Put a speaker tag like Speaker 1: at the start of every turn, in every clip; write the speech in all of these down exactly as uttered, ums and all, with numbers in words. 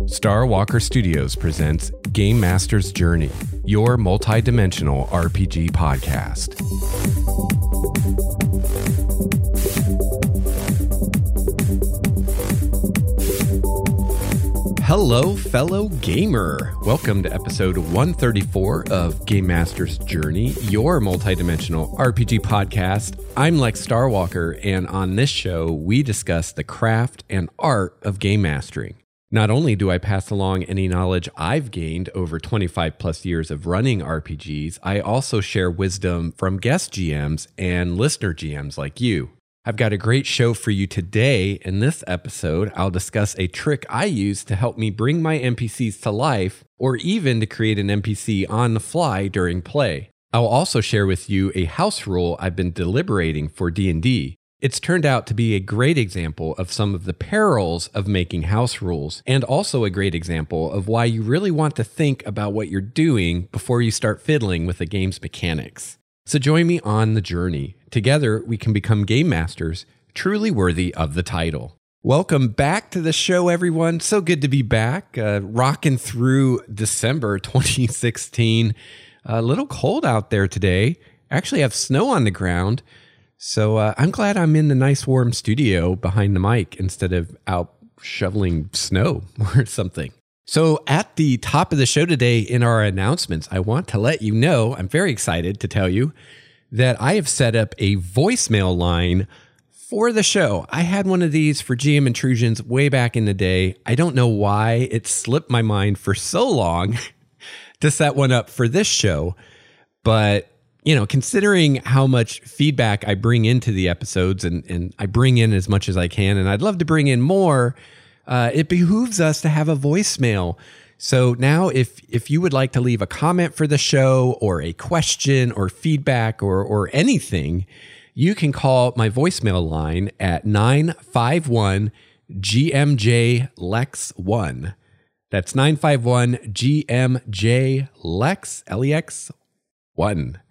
Speaker 1: Star Walker Studios presents Game Master's Journey, your multi-dimensional R P G podcast. Hello, fellow gamer. Welcome to episode one thirty-four of Game Master's Journey, your multi-dimensional R P G podcast. I'm Lex Starwalker, and on this show, we discuss the craft and art of game mastering. Not only do I pass along any knowledge I've gained over twenty-five plus years of running R P Gs, I also share wisdom from guest G Ms and listener G Ms like you. I've got a great show for you today. In this episode, I'll discuss a trick I use to help me bring my N P Cs to life, or even to create an N P C on the fly during play. I'll also share with you a house rule I've been deliberating for D and D. It's turned out to be a great example of some of the perils of making house rules, and also a great example of why you really want to think about what you're doing before you start fiddling with the game's mechanics. So join me on the journey. Together, we can become game masters, truly worthy of the title. Welcome back to the show, everyone. So good to be back, uh, rocking through December twenty sixteen. A little cold out there today. Actually have snow on the ground. So uh, I'm glad I'm in the nice warm studio behind the mic instead of out shoveling snow or something. So at the top of the show today in our announcements, I want to let you know, I'm very excited to tell you that I have set up a voicemail line for the show. I had one of these for G M Intrusions way back in the day. I don't know why it slipped my mind for so long to set one up for this show, but you know, considering how much feedback I bring into the episodes, and, and I bring in as much as I can, and I'd love to bring in more, uh, it behooves us to have a voicemail. So now if if you would like to leave a comment for the show, or a question, or feedback, or or anything, you can call my voicemail line at nine five one G M J Lex one. That's nine five one G M J Lex, L E X one.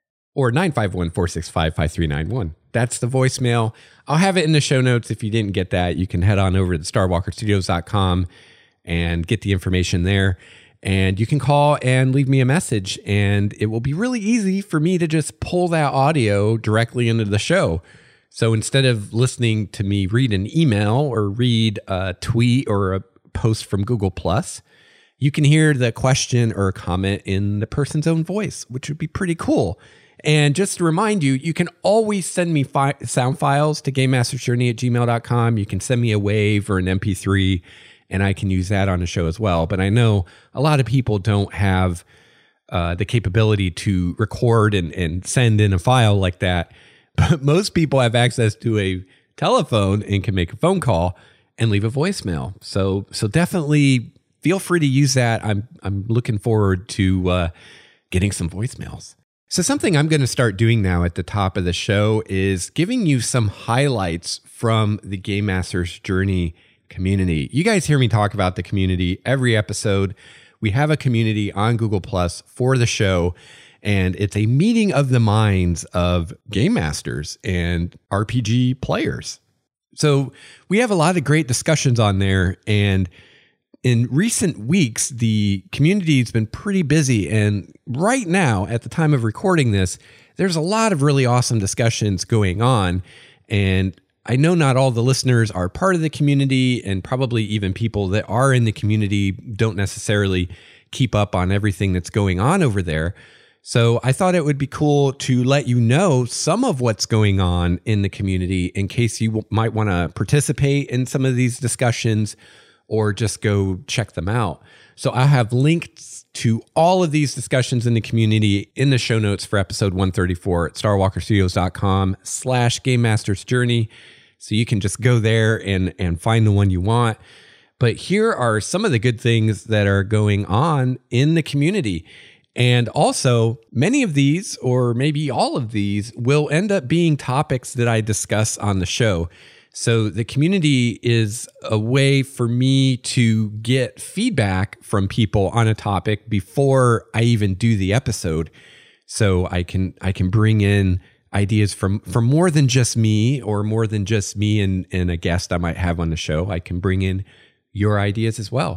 Speaker 1: Or nine five one, four six five, five three nine one. That's the voicemail. I'll have it in the show notes. If you didn't get that, you can head on over to star walker studios dot com and get the information there. And you can call and leave me a message, and it will be really easy for me to just pull that audio directly into the show. So instead of listening to me read an email or read a tweet or a post from Google Plus, you can hear the question or comment in the person's own voice, which would be pretty cool. And just to remind you, you can always send me fi- sound files to game masters journey at gmail dot com. You can send me a WAV or an M P three, and I can use that on the show as well. But I know a lot of people don't have uh, the capability to record and, and send in a file like that. But most people have access to a telephone and can make a phone call and leave a voicemail. So so definitely feel free to use that. I'm I'm looking forward to uh, getting some voicemails. So something I'm going to start doing now at the top of the show is giving you some highlights from the Game Master's Journey community. You guys hear me talk about the community every episode. We have a community on Google Plus for the show, and it's a meeting of the minds of game masters and R P G players. So we have a lot of great discussions on there, and in recent weeks, the community has been pretty busy, and right now, at the time of recording this, there's a lot of really awesome discussions going on, and I know not all the listeners are part of the community, and probably even people that are in the community don't necessarily keep up on everything that's going on over there. So I thought it would be cool to let you know some of what's going on in the community in case you w- might want to participate in some of these discussions, or just go check them out. So I'll have links to all of these discussions in the community in the show notes for episode one thirty-four at star walker studios dot com slash game masters journey. So you can just go there and, and find the one you want. But here are some of the good things that are going on in the community. And also, many of these, or maybe all of these, will end up being topics that I discuss on the show. So the community is a way for me to get feedback from people on a topic before I even do the episode. So I can I can bring in ideas from, from more than just me, or more than just me and, and a guest I might have on the show. I can bring in your ideas as well.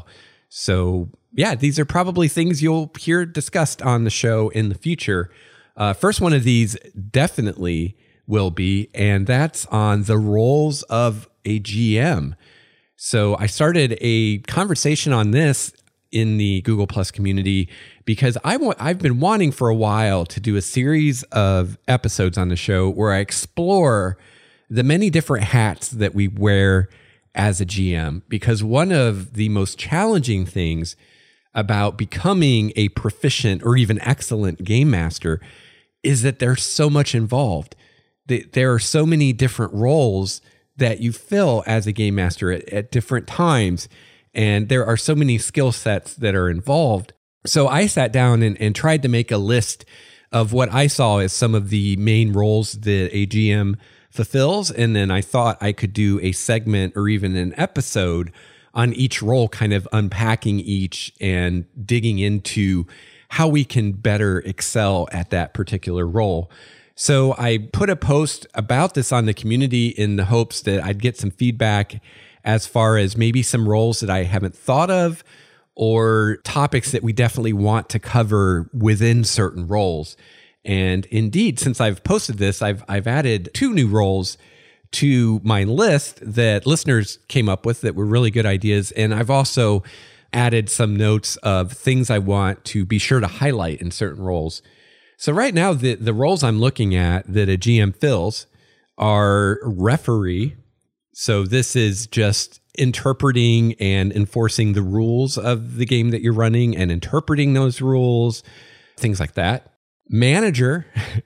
Speaker 1: So yeah, these are probably things you'll hear discussed on the show in the future. Uh, first one of these definitely will be, and that's on the roles of a G M. So I started a conversation on this in the Google Plus community because I w- I've been wanting for a while to do a series of episodes on the show where I explore the many different hats that we wear as a G M, because one of the most challenging things about becoming a proficient or even excellent game master is that there's so much involved. There are so many different roles that you fill as a game master at, at different times, and there are so many skill sets that are involved. So I sat down and, and tried to make a list of what I saw as some of the main roles that a G M fulfills. And then I thought I could do a segment or even an episode on each role, kind of unpacking each and digging into how we can better excel at that particular role. So I put a post about this on the community in the hopes that I'd get some feedback as far as maybe some roles that I haven't thought of or topics that we definitely want to cover within certain roles. And indeed, since I've posted this, I've I've added two new roles to my list that listeners came up with that were really good ideas. And I've also added some notes of things I want to be sure to highlight in certain roles. So right now, the, the roles I'm looking at that a G M fills are referee. So this is just interpreting and enforcing the rules of the game that you're running and interpreting those rules, things like that. Manager.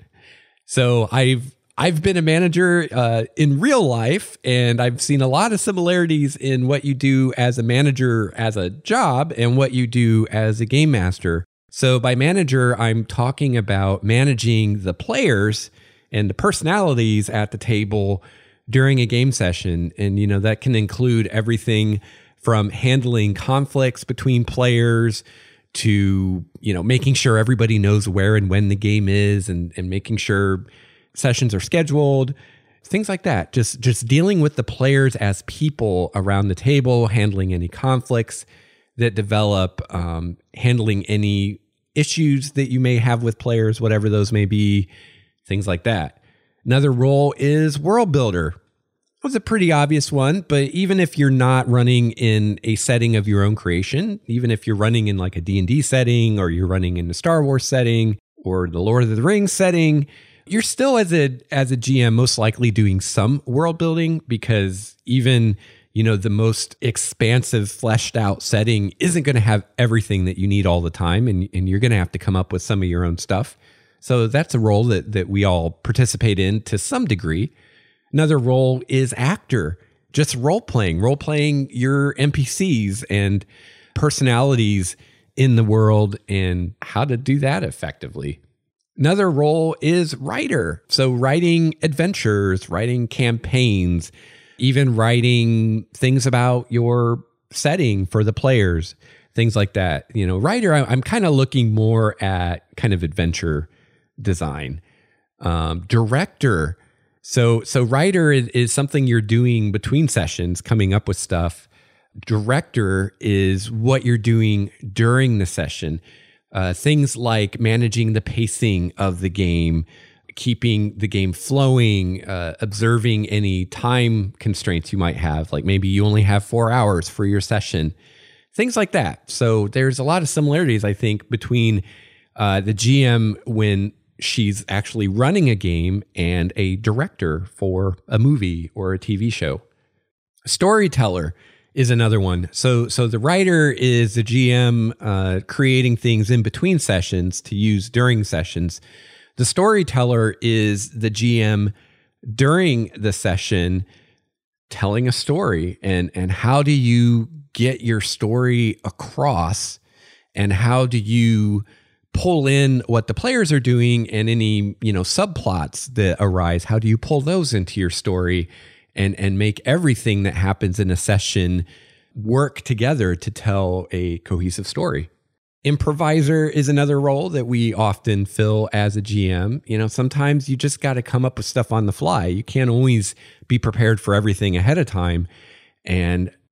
Speaker 1: So I've I've been a manager uh, in real life, and I've seen a lot of similarities in what you do as a manager as a job and what you do as a game master. So by manager, I'm talking about managing the players and the personalities at the table during a game session. And, you know, that can include everything from handling conflicts between players to, you know, making sure everybody knows where and when the game is, and, and making sure sessions are scheduled, things like that. Just, just dealing with the players as people around the table, handling any conflicts that develop, um, handling any issues that you may have with players, whatever those may be, things like that. Another role is world builder. It was a pretty obvious one, but even if you're not running in a setting of your own creation, even if you're running in like a D and D setting, or you're running in the Star Wars setting or the Lord of the Rings setting, you're still as a as a G M most likely doing some world building, because even, you know, the most expansive, fleshed out setting isn't going to have everything that you need all the time, and, and you're going to have to come up with some of your own stuff. So that's a role that that we all participate in to some degree. Another role is actor, just role playing, role playing your N P Cs and personalities in the world and how to do that effectively. Another role is writer. So writing adventures, writing campaigns, even writing things about your setting for the players, things like that. You know, writer, I'm kind of looking more at kind of adventure design. Um, director. So, so writer is, is something you're doing between sessions, coming up with stuff. Director is what you're doing during the session. Uh, things like managing the pacing of the game, keeping the game flowing, uh, observing any time constraints you might have. Like maybe you only have four hours for your session, things like that. So there's a lot of similarities, I think, between uh, the G M when she's actually running a game and a director for a movie or a T V show. Storyteller is another one. So so the writer is the G M uh, creating things in between sessions to use during sessions. The storyteller is the G M during the session telling a story. And, and how do you get your story across, and how do you pull in what the players are doing and any, you know, subplots that arise? How do you pull those into your story and, and make everything that happens in a session work together to tell a cohesive story? Improviser is another role that we often fill as a G M. You know, sometimes you just got to come up with stuff on the fly. You can't always be prepared for everything ahead of time. And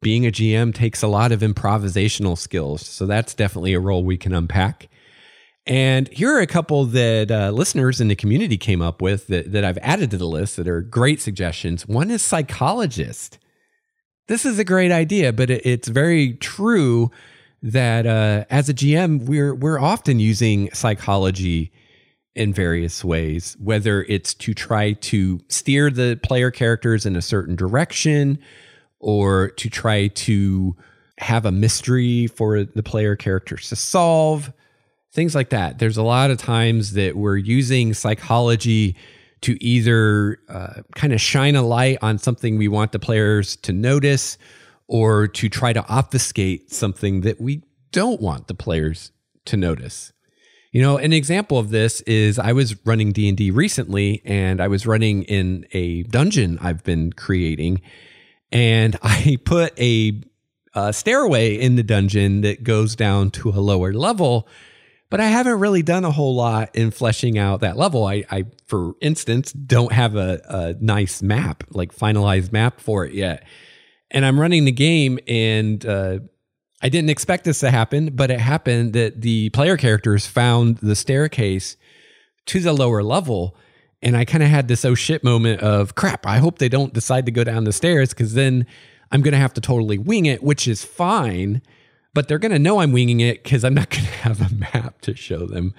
Speaker 1: being a G M takes a lot of improvisational skills. So that's definitely a role we can unpack. And here are a couple that uh, listeners in the community came up with that, that I've added to the list that are great suggestions. One is psychologist. This is a great idea, but it, it's very true that uh, as a G M, we're we're often using psychology in various ways, whether it's to try to steer the player characters in a certain direction or to try to have a mystery for the player characters to solve. Things like that. There's a lot of times that we're using psychology to either uh, kind of shine a light on something we want the players to notice or to try to obfuscate something that we don't want the players to notice. You know, an example of this is I was running D and D recently, and I was running in a dungeon I've been creating, and I put a, a stairway in the dungeon that goes down to a lower level. But I haven't really done a whole lot in fleshing out that level. I, I for instance, don't have a, a nice map, like finalized map for it yet. And I'm running the game, and uh, I didn't expect this to happen, but it happened that the player characters found the staircase to the lower level. And I kind of had this oh shit moment of crap. I hope they don't decide to go down the stairs, because then I'm going to have to totally wing it, which is fine. But they're going to know I'm winging it because I'm not going to have a map to show them.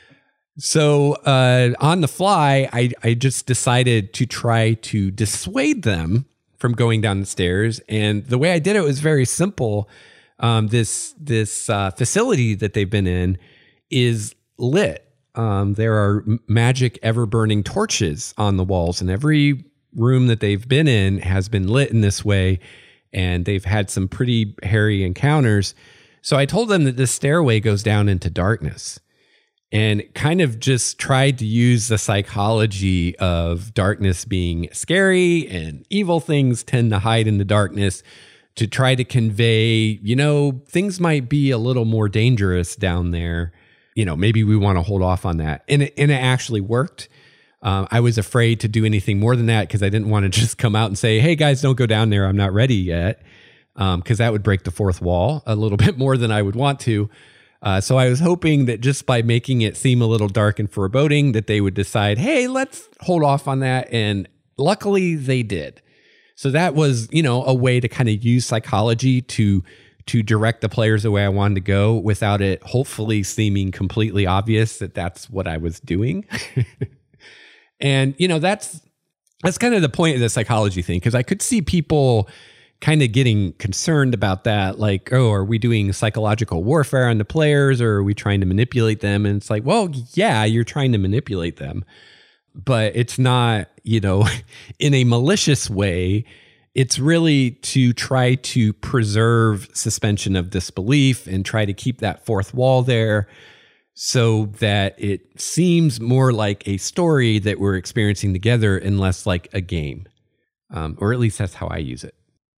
Speaker 1: So uh, on the fly, I, I just decided to try to dissuade them from going down the stairs. And the way I did it was very simple. Um, this this uh, facility that they've been in is lit. Um, there are magic ever-burning torches on the walls, and every room that they've been in has been lit in this way. And they've had some pretty hairy encounters. So I told them that this stairway goes down into darkness, and kind of just tried to use the psychology of darkness being scary and evil things tend to hide in the darkness to try to convey, you know, things might be a little more dangerous down there. You know, maybe we want to hold off on that. And it, and it actually worked. Um, I was afraid to do anything more than that because I didn't want to just come out and say, hey, guys, don't go down there. I'm not ready yet. Because um, that would break the fourth wall a little bit more than I would want to. Uh, so I was hoping that just by making it seem a little dark and foreboding that they would decide, hey, let's hold off on that. And luckily they did. So that was, you know, a way to kind of use psychology to to direct the players the way I wanted to go without it hopefully seeming completely obvious that that's what I was doing. And, you know, that's that's kind of the point of the psychology thing, because I could see people kind of getting concerned about that. Like, oh, are we doing psychological warfare on the players, or are we trying to manipulate them? And it's like, well, yeah, you're trying to manipulate them, but it's not, you know, in a malicious way. It's really to try to preserve suspension of disbelief and try to keep that fourth wall there, so that it seems more like a story that we're experiencing together and less like a game. Um, or at least that's how I use it.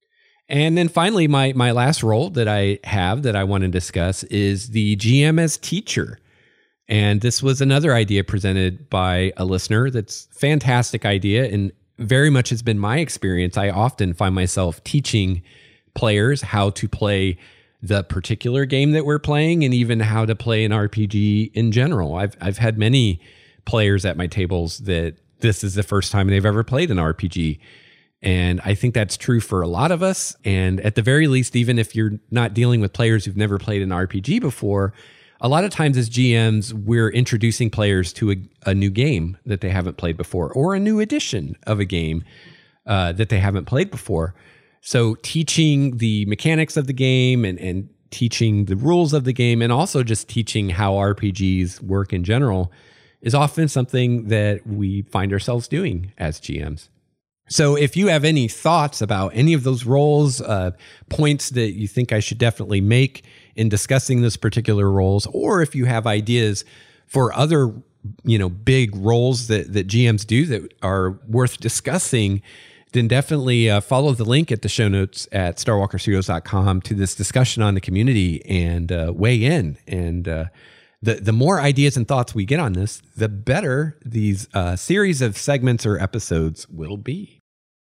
Speaker 1: And then finally, my my last role that I have that I want to discuss is the G M as teacher. And this was another idea presented by a listener. That's a fantastic idea, and very much has been my experience. I often find myself teaching players how to play the particular game that we're playing, and even how to play an R P G in general. I've I've had many players at my tables that this is the first time they've ever played an R P G. And I think that's true for a lot of us. And at the very least, even if you're not dealing with players who've never played an R P G before, a lot of times as G Ms, we're introducing players to a, a new game that they haven't played before, or a new edition of a game uh, that they haven't played before. So teaching the mechanics of the game and, and teaching the rules of the game, and also just teaching how R P Gs work in general, is often something that we find ourselves doing as G Ms. So if you have any thoughts about any of those roles, uh, points that you think I should definitely make in discussing those particular roles, or if you have ideas for other, you know, big roles that, that G Ms do that are worth discussing, then definitely uh, follow the link at the show notes at star walker studios dot com to this discussion on the community, and uh, weigh in. And uh, the the more ideas and thoughts we get on this, the better these uh, series of segments or episodes will be.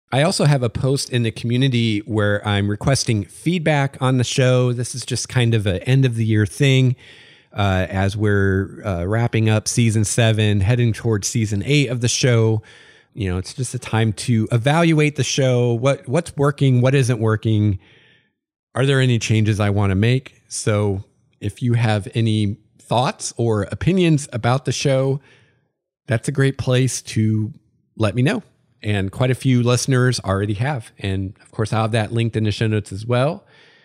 Speaker 1: I also have a post in the community where I'm requesting feedback on the show. This is just kind of an end of the year thing uh, as we're uh, wrapping up season seven, heading towards season eight of the show. You know, it's just a time to evaluate the show. What what's working? What isn't working? Are there any changes I want to make? So if you have any thoughts or opinions about the show, that's a great place to let me know. And quite a few listeners already have. And of course, I'll have that linked in the show notes as well.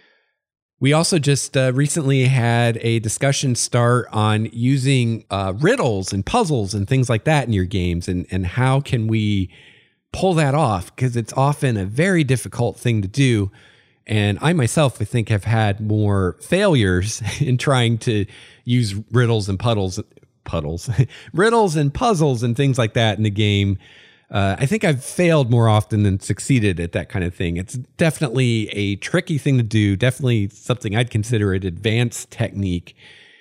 Speaker 1: We also just uh, recently had a discussion start on using uh, riddles and puzzles and things like that in your games. And, and how can we pull that off? Because it's often a very difficult thing to do. And I myself, I think, have had more failures in trying to use riddles and puddles, puddles, riddles and puzzles and things like that in the game. Uh, I think I've failed more often than succeeded at that kind of thing. It's definitely a tricky thing to do, definitely something I'd consider an advanced technique.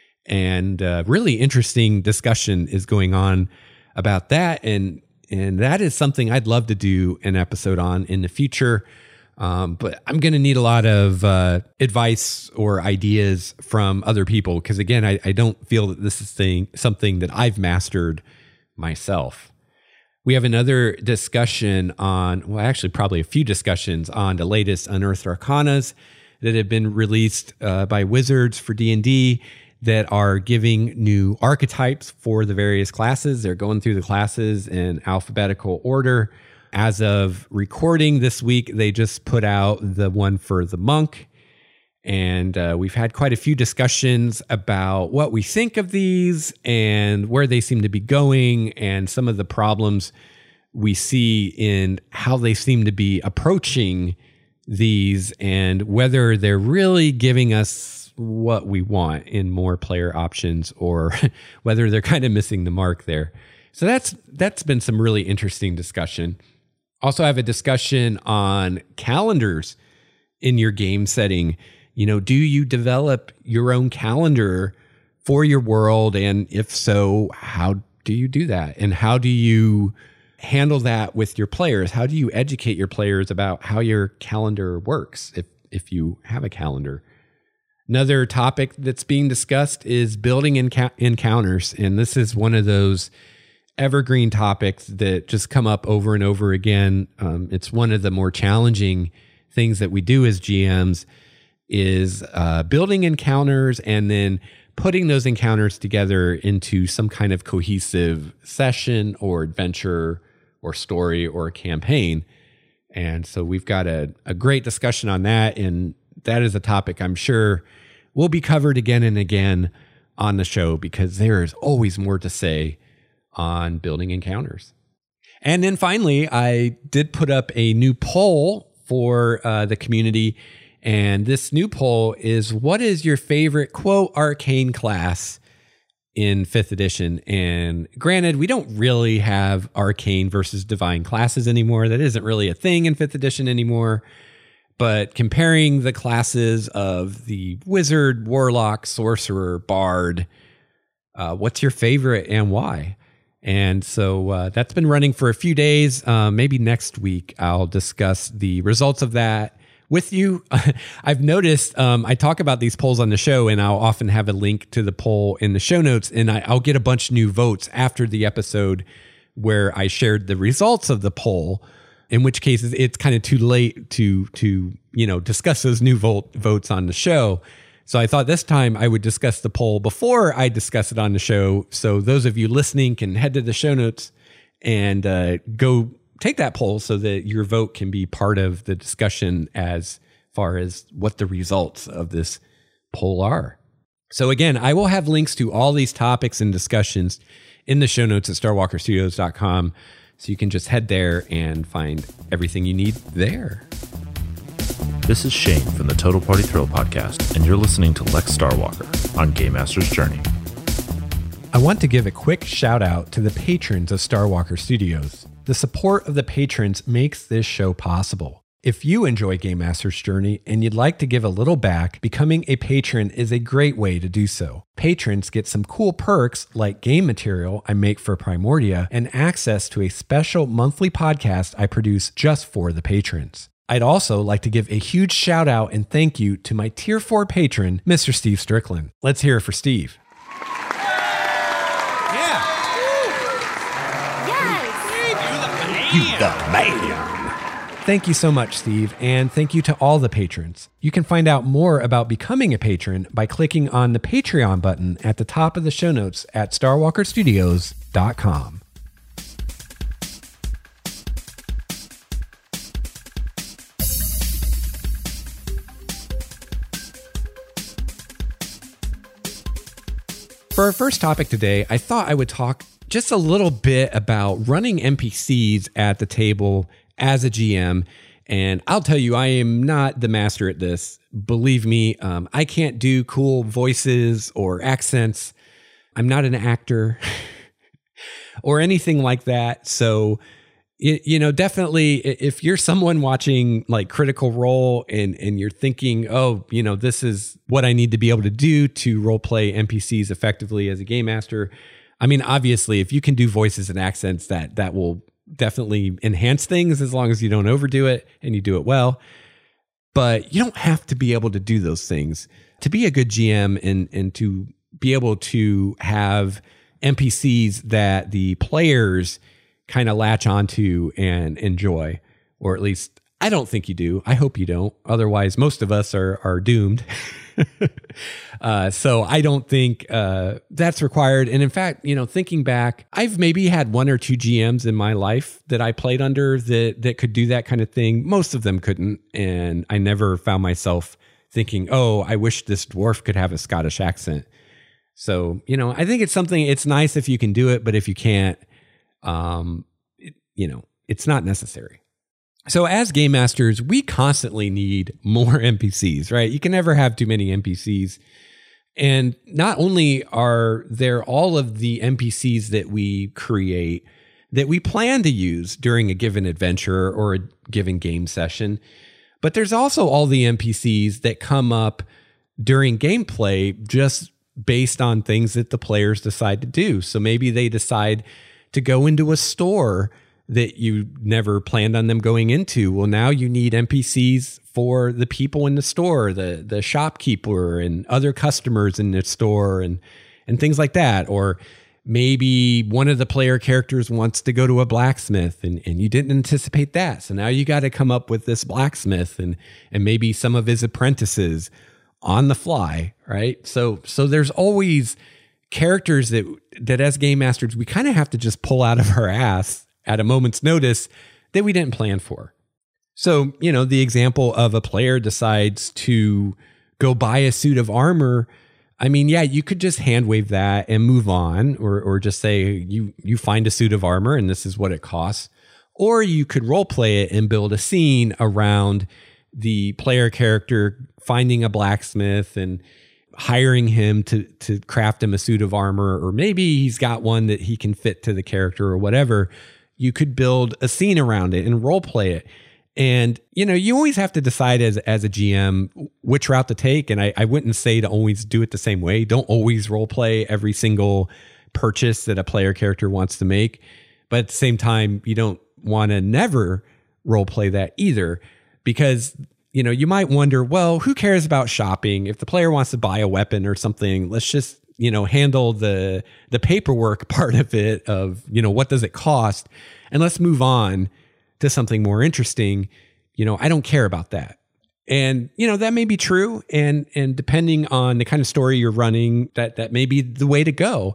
Speaker 1: And uh, really interesting discussion is going on about that. And, and that is something I'd love to do an episode on in the future. Um, but I'm going to need a lot of uh, advice or ideas from other people because, again, I, I don't feel that this is thing, something that I've mastered myself. We have another discussion on, well, actually probably a few discussions on the latest Unearthed Arcanas that have been released uh, by Wizards for D and D that are giving new archetypes for the various classes. They're going through the classes in alphabetical order. As of recording this week, they just put out the one for the monk. And uh, we've had quite a few discussions about what we think of these and where they seem to be going and some of the problems we see in how they seem to be approaching these and whether they're really giving us what we want in more player options or whether they're kind of missing the mark there. So that's that's been some really interesting discussion. Also have a discussion on calendars in your game setting. You know, do you develop your own calendar for your world? And if so, how do you do that? And how do you handle that with your players? How do you educate your players about how your calendar works if, if you have a calendar? Another topic that's being discussed is building enc- encounters. And this is one of those evergreen topics that just come up over and over again. Um, it's one of the more challenging things that we do as G Ms is uh, building encounters and then putting those encounters together into some kind of cohesive session or adventure or story or a campaign. And so we've got a, a great discussion on that. And that is a topic I'm sure will be covered again and again on the show because there is always more to say on building encounters. And then finally, I did put up a new poll for uh, the community. And this new poll is, what is your favorite, quote, arcane class in fifth edition? And granted, we don't really have arcane versus divine classes anymore. That isn't really a thing in fifth edition anymore. But comparing the classes of the wizard, warlock, sorcerer, bard, uh, what's your favorite and why? And so uh, that's been running for a few days. Uh, maybe next week I'll discuss the results of that with you. I've noticed um, I talk about these polls on the show, and I'll often have a link to the poll in the show notes, and I, I'll get a bunch of new votes after the episode where I shared the results of the poll, in which case it's kind of too late to, to you know, discuss those new vote, votes on the show. So I thought this time I would discuss the poll before I discuss it on the show. So those of you listening can head to the show notes and uh, go take that poll so that your vote can be part of the discussion as far as what the results of this poll are. So again, I will have links to all these topics and discussions in the show notes at star walker studios dot com. So you can just head there and find everything you need there.
Speaker 2: This is Shane from the Total Party Thrill podcast, and you're listening to Lex Starwalker on Game Master's Journey.
Speaker 1: I want to give a quick shout out to the patrons of Starwalker Studios. The support of the patrons makes this show possible. If you enjoy Game Master's Journey and you'd like to give a little back, becoming a patron is a great way to do so. Patrons get some cool perks like game material I make for Primordia and access to a special monthly podcast I produce just for the patrons. I'd also like to give a huge shout out and thank you to my Tier four patron, Mister Steve Strickland. Let's hear it for Steve.
Speaker 3: Yeah.
Speaker 4: Yes.
Speaker 3: You the man.
Speaker 1: Thank you so much, Steve, and thank you to all the patrons. You can find out more about becoming a patron by clicking on the Patreon button at the top of the show notes at star walker studios dot com. For our first topic today, I thought I would talk just a little bit about running N P Cs at the table as a G M. And I'll tell you, I am not the master at this. Believe me, um, I can't do cool voices or accents. I'm not an actor or anything like that. So, you, you know, definitely if you're someone watching like Critical Role and, and you're thinking, oh, you know, this is what I need to be able to do to role play N P Cs effectively as a game master. I mean, obviously, if you can do voices and accents, that that will definitely enhance things as long as you don't overdo it and you do it well. But you don't have to be able to do those things to be a good G M and, and to be able to have N P Cs that the players kind of latch onto and enjoy, or at least I don't think you do. I hope you don't. Otherwise, most of us are are doomed. uh, so I don't think uh, that's required. And in fact, you know, thinking back, I've maybe had one or two G Ms in my life that I played under that that could do that kind of thing. Most of them couldn't, and I never found myself thinking, "Oh, I wish this dwarf could have a Scottish accent." So, you know, I think it's something. It's nice if you can do it, but if you can't, um, it, you know, it's not necessary. So as game masters, we constantly need more N P Cs, right? You can never have too many N P Cs. And not only are there all of the N P Cs that we create that we plan to use during a given adventure or a given game session, but there's also all the N P Cs that come up during gameplay just based on things that the players decide to do. So maybe they decide to go into a store that you never planned on them going into. Well, now you need N P Cs for the people in the store, the the shopkeeper and other customers in the store and and things like that. Or maybe one of the player characters wants to go to a blacksmith and, and you didn't anticipate that. So now you got to come up with this blacksmith and and maybe some of his apprentices on the fly, right? So so there's always characters that that as game masters, we kind of have to just pull out of our ass at a moment's notice that we didn't plan for. So, you know, the example of a player decides to go buy a suit of armor. I mean, yeah, you could just hand wave that and move on, or or just say you you find a suit of armor and this is what it costs. Or you could role play it and build a scene around the player character finding a blacksmith and hiring him to to craft him a suit of armor, or maybe he's got one that he can fit to the character or whatever. You could build a scene around it and role play it. And, you know, you always have to decide as, as a G M which route to take. And I, I wouldn't say to always do it the same way. Don't always role play every single purchase that a player character wants to make. But at the same time, you don't want to never role play that either, because, you know, you might wonder, well, who cares about shopping? If the player wants to buy a weapon or something, let's just, you know, handle the the paperwork part of it of, you know, what does it cost? And let's move on to something more interesting. You know, I don't care about that. And, you know, that may be true. And and depending on the kind of story you're running, that that may be the way to go.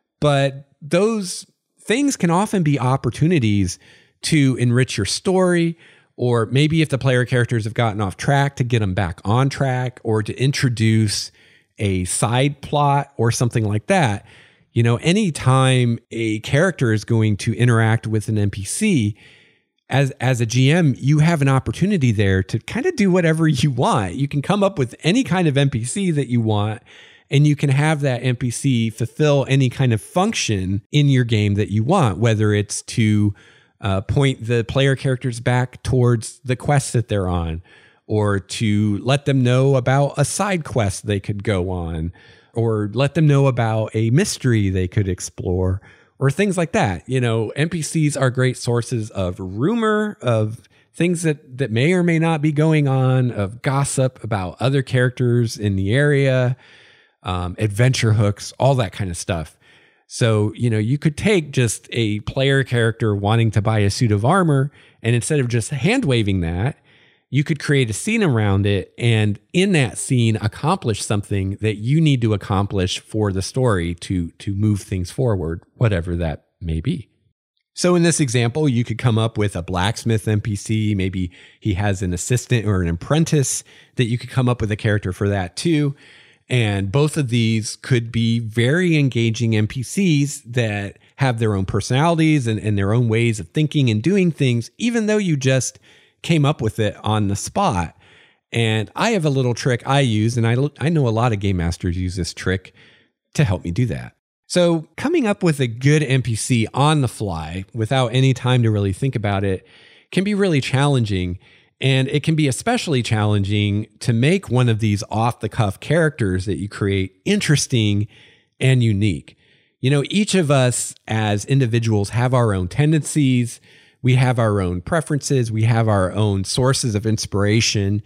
Speaker 1: But those things can often be opportunities to enrich your story, or maybe if the player characters have gotten off track, to get them back on track, or to introduce a side plot or something like that. You know, anytime a character is going to interact with an N P C, as as a G M, you have an opportunity there to kind of do whatever you want. You can come up with any kind of N P C that you want, and you can have that N P C fulfill any kind of function in your game that you want, whether it's to uh, point the player characters back towards the quest that they're on, or to let them know about a side quest they could go on, or let them know about a mystery they could explore, or things like that. You know, N P Cs are great sources of rumor, of things that, that may or may not be going on, of gossip about other characters in the area, um, adventure hooks, all that kind of stuff. So, you know, you could take just a player character wanting to buy a suit of armor, and instead of just hand waving that, you could create a scene around it, and in that scene accomplish something that you need to accomplish for the story to, to move things forward, whatever that may be. So in this example, you could come up with a blacksmith N P C. Maybe he has an assistant or an apprentice that you could come up with a character for that too. And both of these could be very engaging N P Cs that have their own personalities and, and their own ways of thinking and doing things, even though you just came up with it on the spot. And I have a little trick I use, and I, I know a lot of game masters use this trick to help me do that. So coming up with a good N P C on the fly without any time to really think about it can be really challenging. And it can be especially challenging to make one of these off-the-cuff characters that you create interesting and unique. You know, each of us as individuals have our own tendencies. We have our own preferences. We have our own sources of inspiration.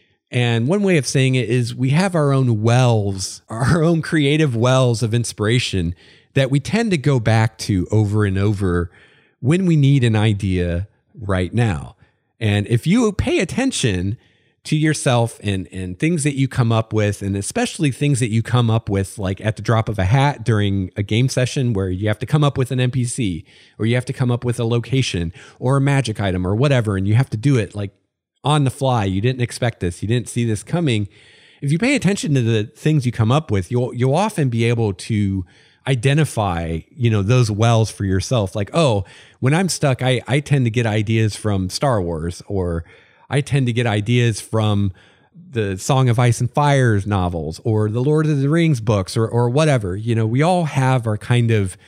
Speaker 1: And one way of saying it is we have our own wells, our own creative wells of inspiration that we tend to go back to over and over when we need an idea right now. And if you pay attention to yourself and, and things that you come up with, and especially things that you come up with like at the drop of a hat during a game session where you have to come up with an N P C, or you have to come up with a location or a magic item or whatever, and you have to do it like on the fly. You didn't expect this. You didn't see this coming. If you pay attention to the things you come up with, you'll you'll often be able to identify, you know, those wells for yourself. Like, oh, when I'm stuck, I, I tend to get ideas from Star Wars, or I tend to get ideas from the Song of Ice and Fire's novels, or the Lord of the Rings books, or or whatever. You know, we all have our kind of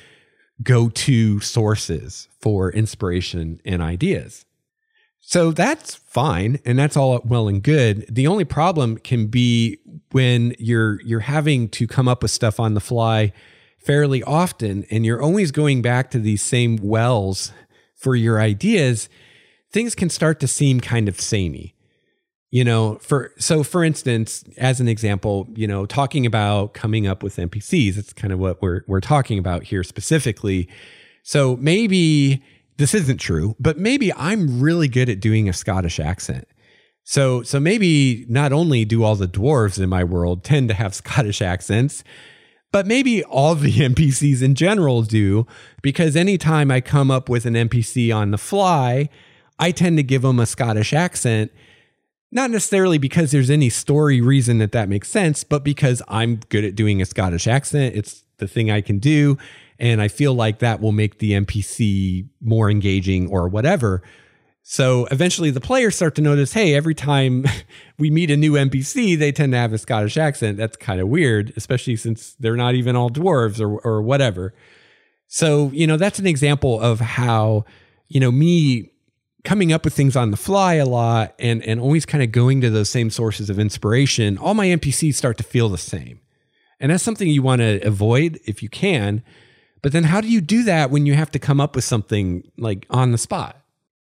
Speaker 1: go-to sources for inspiration and ideas. So that's fine, and that's all well and good. The only problem can be when you're you're having to come up with stuff on the fly fairly often, and you're always going back to these same wells for your ideas. Things can start to seem kind of samey. You know, for so for instance, as an example, you know, talking about coming up with N P Cs, that's kind of what we're we're talking about here specifically. So maybe this isn't true, but maybe I'm really good at doing a Scottish accent. So so maybe not only do all the dwarves in my world tend to have Scottish accents, but maybe all the N P Cs in general do, because anytime I come up with an N P C on the fly, I tend to give them a Scottish accent, not necessarily because there's any story reason that that makes sense, but because I'm good at doing a Scottish accent. It's the thing I can do, and I feel like that will make the N P C more engaging or whatever. So eventually the players start to notice, hey, every time we meet a new N P C, they tend to have a Scottish accent. That's kind of weird, especially since they're not even all dwarves or or whatever. So, you know, that's an example of how, you know, me coming up with things on the fly a lot and, and always kind of going to those same sources of inspiration, all my N P Cs start to feel the same. And that's something you want to avoid if you can. But then how do you do that when you have to come up with something like on the spot?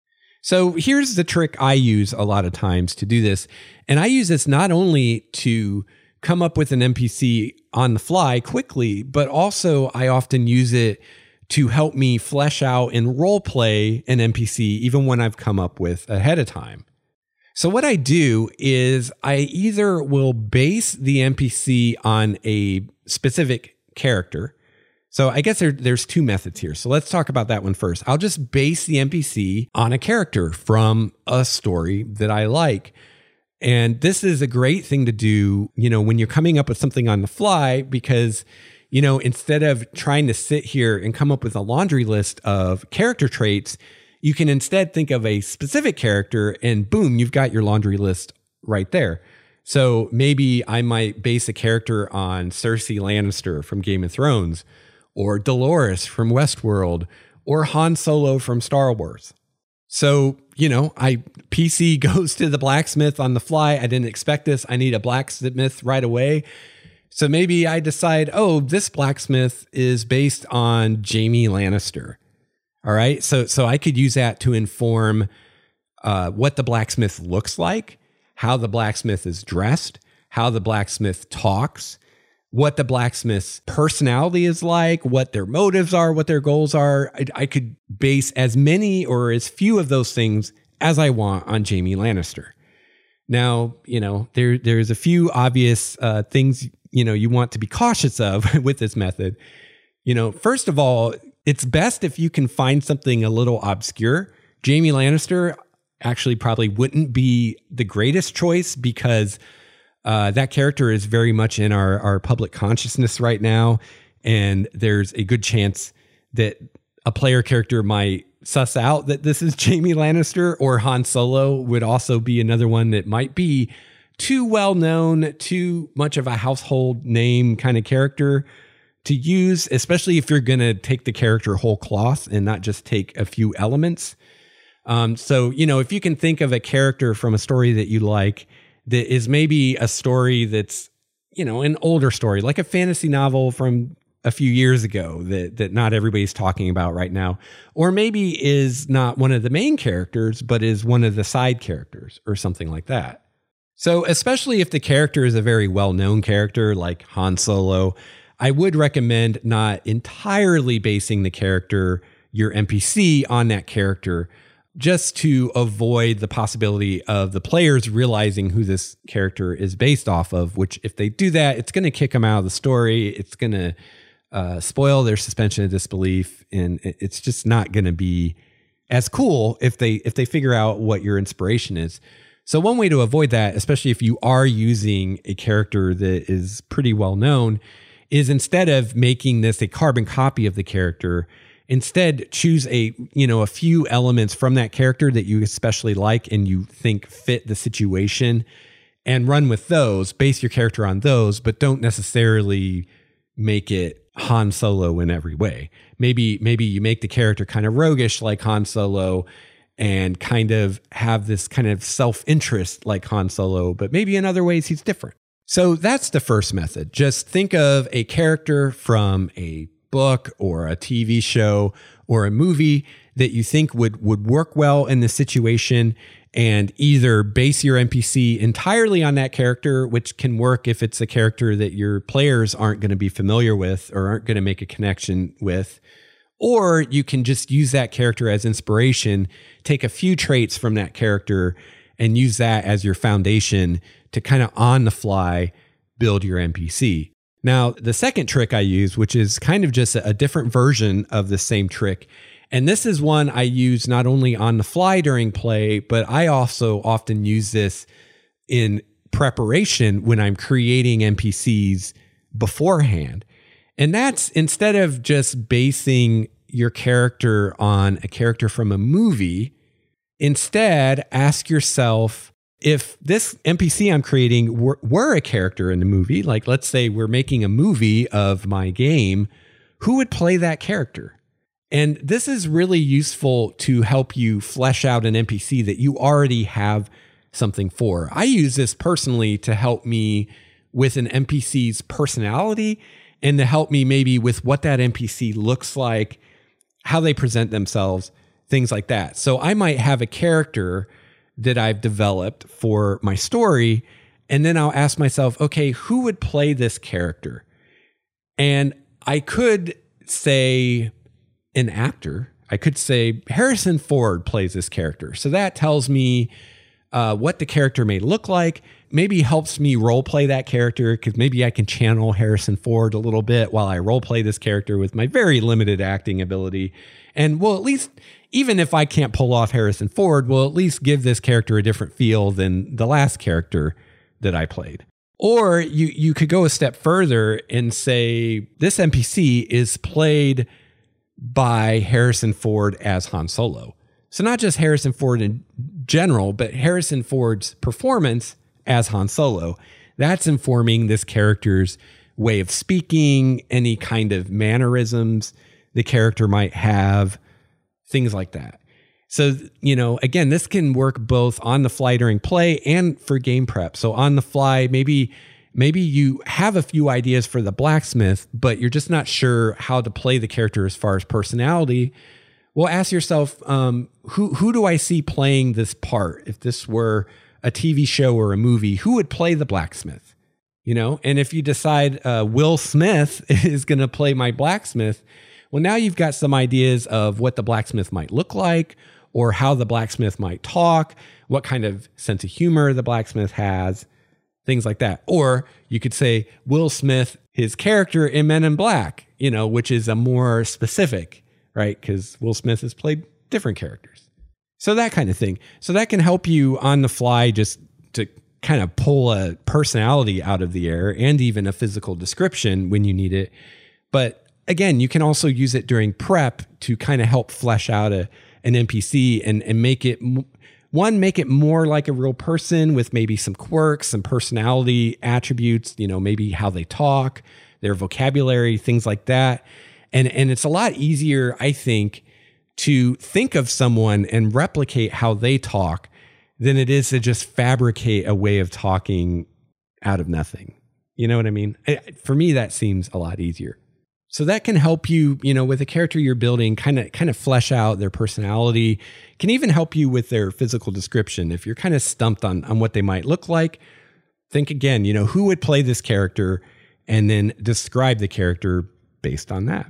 Speaker 1: So here's the trick I use a lot of times to do this. And I use this not only to come up with an N P C on the fly quickly, but also I often use it to help me flesh out and role play an N P C even when I've come up with ahead of time. So what I do is I either will base the N P C on a specific character. So I guess there, there's two methods here. So let's talk about that one first. I'll just base the N P C on a character from a story that I like. And this is a great thing to do, you know, when you're coming up with something on the fly, because, you know, instead of trying to sit here and come up with a laundry list of character traits, you can instead think of a specific character and boom, you've got your laundry list right there. So maybe I might base a character on Cersei Lannister from Game of Thrones, or Dolores from Westworld, or Han Solo from Star Wars. So, you know, I P C goes to the blacksmith on the fly. I didn't expect this. I need a blacksmith right away. So maybe I decide, oh, this blacksmith is based on Jaime Lannister. All right. So, so I could use that to inform uh, what the blacksmith looks like, how the blacksmith is dressed, how the blacksmith talks, what the blacksmith's personality is like, what their motives are, what their goals are. I, I could base as many or as few of those things as I want on Jaime Lannister. Now, you know, there there's a few obvious uh, things, you know, you want to be cautious of with this method. You know, first of all, it's best if you can find something a little obscure. Jaime Lannister actually probably wouldn't be the greatest choice because Uh, that character is very much in our, our public consciousness right now. And there's a good chance that a player character might suss out that this is Jaime Lannister, or Han Solo would also be another one that might be too well known, too much of a household name kind of character to use, especially if you're going to take the character whole cloth and not just take a few elements. Um, so, you know, if you can think of a character from a story that you like, that is maybe a story that's, you know, an older story, like a fantasy novel from a few years ago that, that not everybody's talking about right now, or maybe is not one of the main characters, but is one of the side characters or something like that. So especially if the character is a very well-known character like Han Solo, I would recommend not entirely basing the character, your N P C, on that character, just to avoid the possibility of the players realizing who this character is based off of, which if they do that, it's going to kick them out of the story. It's going to uh, spoil their suspension of disbelief. And it's just not going to be as cool if they, if they figure out what your inspiration is. So one way to avoid that, especially if you are using a character that is pretty well known, is instead of making this a carbon copy of the character, instead, choose a, you know, a few elements from that character that you especially like and you think fit the situation and run with those, base your character on those, but don't necessarily make it Han Solo in every way. Maybe, maybe you make the character kind of roguish like Han Solo and kind of have this kind of self-interest like Han Solo, but maybe in other ways he's different. So that's the first method. Just think of a character from a book or a T V show or a movie that you think would would work well in the situation, and either base your N P C entirely on that character, which can work if it's a character that your players aren't going to be familiar with or aren't going to make a connection with, or you can just use that character as inspiration, take a few traits from that character and use that as your foundation to kind of on the fly build your N P C. Now, the second trick I use, which is kind of just a different version of the same trick, and this is one I use not only on the fly during play, but I also often use this in preparation when I'm creating N P Cs beforehand. And that's instead of just basing your character on a character from a movie, instead ask yourself, if this N P C I'm creating were, were a character in the movie, like let's say we're making a movie of my game, who would play that character? And this is really useful to help you flesh out an N P C that you already have something for. I use this personally to help me with an N P C's personality and to help me maybe with what that N P C looks like, how they present themselves, things like that. So I might have a character that I've developed for my story, and then I'll ask myself, okay, who would play this character? And I could say an actor. I could say Harrison Ford plays this character. So that tells me uh, what the character may look like, maybe helps me role play that character, because maybe I can channel Harrison Ford a little bit while I role play this character with my very limited acting ability. And well, at least, even if I can't pull off Harrison Ford, we'll at least give this character a different feel than the last character that I played. Or you you could go a step further and say this N P C is played by Harrison Ford as Han Solo. So not just Harrison Ford in general, but Harrison Ford's performance as Han Solo. That's informing this character's way of speaking, any kind of mannerisms the character might have, things like that. So, you know, again, this can work both on the fly during play and for game prep. So on the fly, maybe maybe you have a few ideas for the blacksmith, but you're just not sure how to play the character as far as personality. Well, ask yourself, um, who who do I see playing this part? If this were a T V show or a movie, who would play the blacksmith? You know, and if you decide uh, Will Smith is going to play my blacksmith, well, now you've got some ideas of what the blacksmith might look like, or how the blacksmith might talk, what kind of sense of humor the blacksmith has, things like that. Or you could say Will Smith, his character in Men in Black, you know, which is a more specific, right? Because Will Smith has played different characters. So that kind of thing. So that can help you on the fly just to kind of pull a personality out of the air and even a physical description when you need it. But again, you can also use it during prep to kind of help flesh out a an N P C and, and make it, one, make it more like a real person with maybe some quirks, some personality attributes, you know, maybe how they talk, their vocabulary, things like that. And, and it's a lot easier, I think, to think of someone and replicate how they talk than it is to just fabricate a way of talking out of nothing. You know what I mean? For me, that seems a lot easier. So that can help you, you know, with a character you're building, kind of kind of flesh out their personality. Can even help you with their physical description. If you're kind of stumped on, on what they might look like, think again, you know, who would play this character, and then describe the character based on that.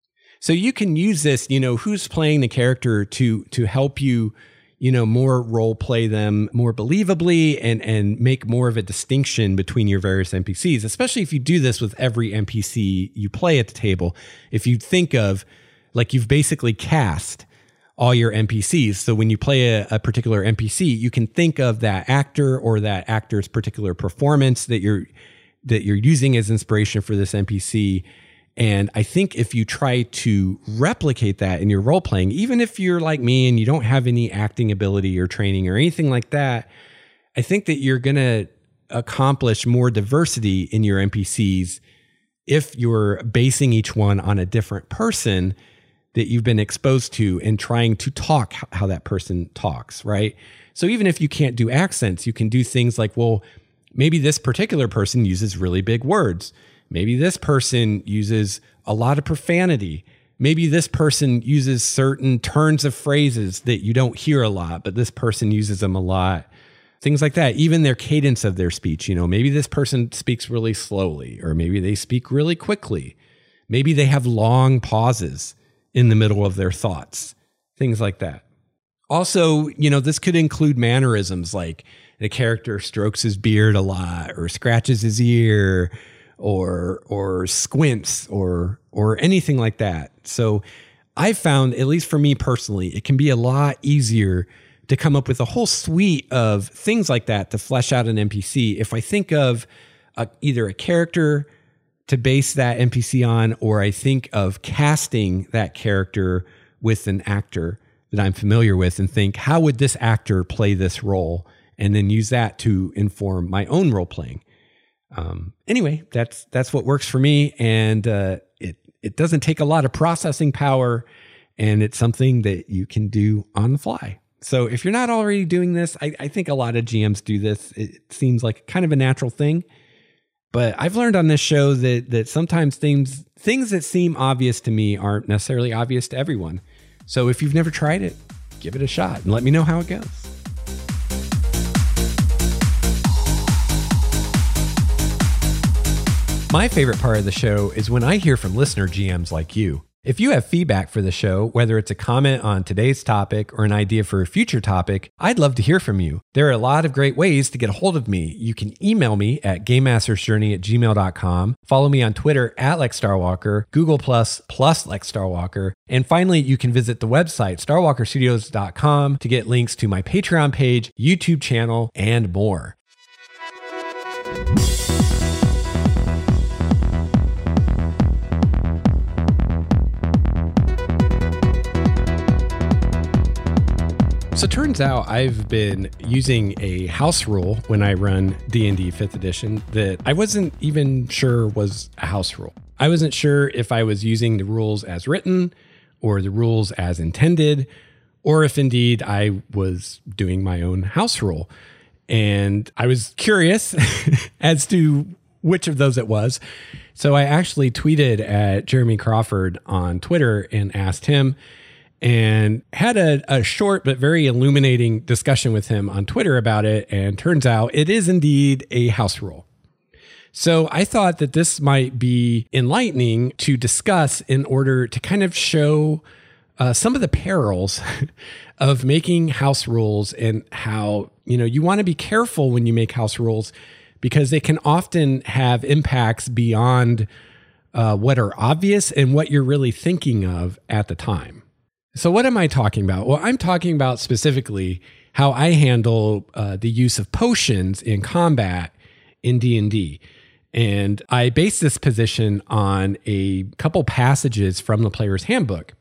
Speaker 1: So you can use this, you know, who's playing the character to to help you, you know, more role play them more believably and, and make more of a distinction between your various N P Cs, especially if you do this with every N P C you play at the table. If you think of, like, you've basically cast all your N P Cs. So when you play a, a particular N P C, you can think of that actor or that actor's particular performance that you're, that you're using as inspiration for this N P C. And I think if you try to replicate that in your role playing, even if you're like me and you don't have any acting ability or training or anything like that, I think that you're going to accomplish more diversity in your N P Cs if you're basing each one on a different person that you've been exposed to and trying to talk how that person talks, right? So even if you can't do accents, you can do things like, well, maybe this particular person uses really big words. Maybe this person uses a lot of profanity. Maybe this person uses certain turns of phrases that you don't hear a lot, but this person uses them a lot. Things like that. Even their cadence of their speech. You know, maybe this person speaks really slowly, or maybe they speak really quickly. Maybe they have long pauses in the middle of their thoughts. Things like that. Also, you know, this could include mannerisms like the character strokes his beard a lot, or scratches his ear, or or squints, or or anything like that. So I found, at least for me personally, it can be a lot easier to come up with a whole suite of things like that to flesh out an N P C if I think of a, either a character to base that N P C on, or I think of casting that character with an actor that I'm familiar with and think, how would this actor play this role? And then use that to inform my own role playing. Um, anyway, that's that's what works for me, and uh, it it doesn't take a lot of processing power, and it's something that you can do on the fly. So if you're not already doing this, I, I think a lot of G Ms do this. It seems like kind of a natural thing, but I've learned on this show that that sometimes things things that seem obvious to me aren't necessarily obvious to everyone. So if you've never tried it, give it a shot and let me know how it goes. My favorite part of the show is when I hear from listener G Ms like you. If you have feedback for the show, whether it's a comment on today's topic or an idea for a future topic, I'd love to hear from you. There are a lot of great ways to get a hold of me. You can email me at gamemastersjourney at gmail dot com, follow me on Twitter at Lex Starwalker, Google Plus plus Lex Starwalker, and finally, you can visit the website star walker studios dot com to get links to my Patreon page, YouTube channel, and more. So it turns out I've been using a house rule when I run D and D fifth edition that I wasn't even sure was a house rule. I wasn't sure if I was using the rules as written or the rules as intended, or if indeed I was doing my own house rule. And I was curious as to which of those it was. So I actually tweeted at Jeremy Crawford on Twitter and asked him, and had a, a short but very illuminating discussion with him on Twitter about it. And turns out it is indeed a house rule. So I thought that this might be enlightening to discuss in order to kind of show uh, some of the perils of making house rules, and how, you know, you want to be careful when you make house rules, because they can often have impacts beyond uh, what are obvious and what you're really thinking of at the time. So what am I talking about? Well, I'm talking about specifically how I handle uh, the use of potions in combat in D and D. And I base this position on a couple passages from the Player's Handbook.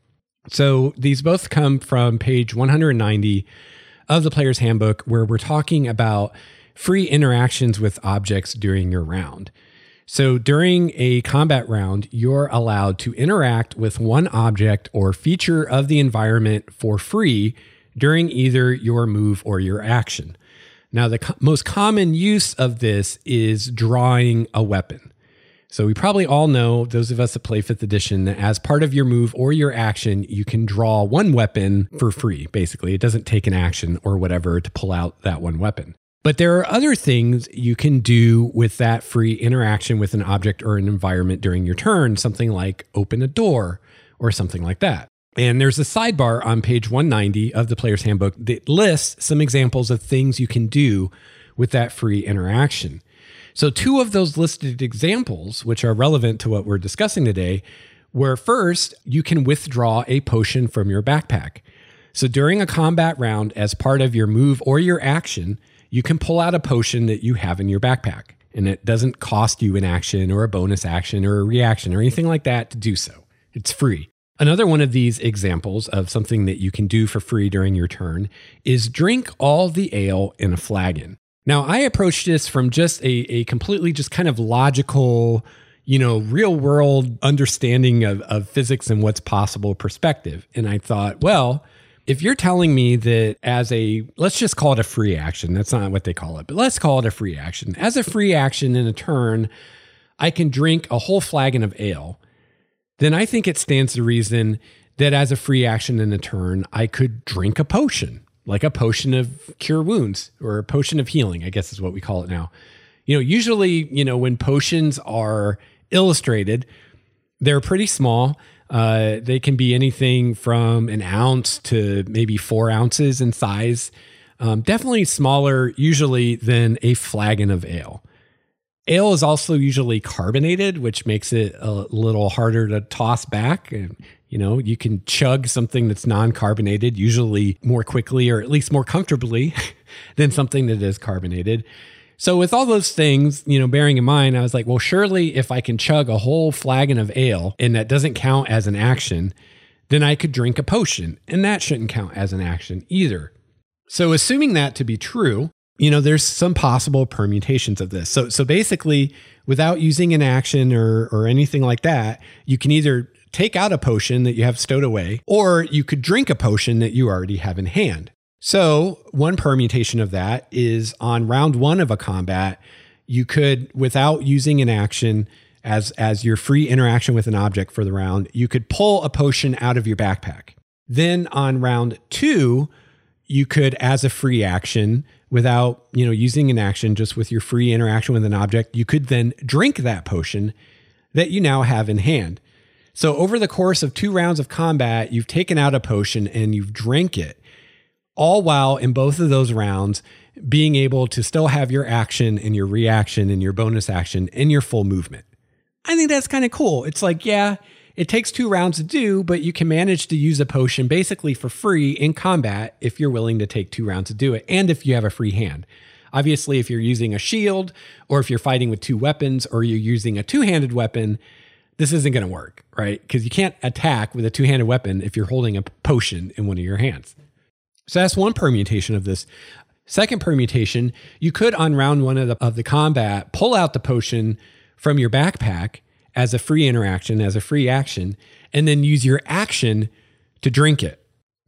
Speaker 1: So these both come from page one hundred ninety of the Player's Handbook, where we're talking about free interactions with objects during your round. So during a combat round, you're allowed to interact with one object or feature of the environment for free during either your move or your action. Now, the co- most common use of this is drawing a weapon. So we probably all know, those of us that play fifth edition, that as part of your move or your action, you can draw one weapon for free. Basically, it doesn't take an action or whatever to pull out that one weapon. But there are other things you can do with that free interaction with an object or an environment during your turn, something like open a door or something like that. And there's a sidebar on page one ninety of the Player's Handbook that lists some examples of things you can do with that free interaction. So two of those listed examples, which are relevant to what we're discussing today, were first, you can withdraw a potion from your backpack. So during a combat round, as part of your move or your action, you can pull out a potion that you have in your backpack, and it doesn't cost you an action or a bonus action or a reaction or anything like that to do so. It's free. Another one of these examples of something that you can do for free during your turn is drink all the ale in a flagon. Now, I approached this from just a, a completely just kind of logical, you know, real world understanding of, of physics and what's possible perspective. And I thought, well, if you're telling me that as a, let's just call it a free action, that's not what they call it, but let's call it a free action. As a free action in a turn, I can drink a whole flagon of ale. Then I think it stands to reason that as a free action in a turn, I could drink a potion, like a potion of cure wounds or a potion of healing, I guess is what we call it now. You know, usually, you know, when potions are illustrated, they're pretty small. Uh, they can be anything from an ounce to maybe four ounces in size. Um, definitely smaller usually than a flagon of ale. Ale is also usually carbonated, which makes it a little harder to toss back. And, you know, you can chug something that's non-carbonated usually more quickly, or at least more comfortably than something that is carbonated. So with all those things, you know, bearing in mind, I was like, well, surely if I can chug a whole flagon of ale and that doesn't count as an action, then I could drink a potion, and that shouldn't count as an action either. So assuming that to be true, you know, there's some possible permutations of this. So so basically, without using an action or or anything like that, you can either take out a potion that you have stowed away, or you could drink a potion that you already have in hand. So one permutation of that is on round one of a combat, you could, without using an action as, as your free interaction with an object for the round, you could pull a potion out of your backpack. Then on round two, you could, as a free action, without, you know, using an action, just with your free interaction with an object, you could then drink that potion that you now have in hand. So over the course of two rounds of combat, you've taken out a potion and you've drank it. All while in both of those rounds being able to still have your action and your reaction and your bonus action and your full movement. I think that's kind of cool. It's like, yeah, it takes two rounds to do, but you can manage to use a potion basically for free in combat if you're willing to take two rounds to do it, and if you have a free hand. Obviously, if you're using a shield, or if you're fighting with two weapons, or you're using a two-handed weapon, this isn't going to work, right? Because you can't attack with a two-handed weapon if you're holding a potion in one of your hands. So that's one permutation of this. Second permutation, you could on round one of the, of the combat, pull out the potion from your backpack as a free interaction, as a free action, and then use your action to drink it.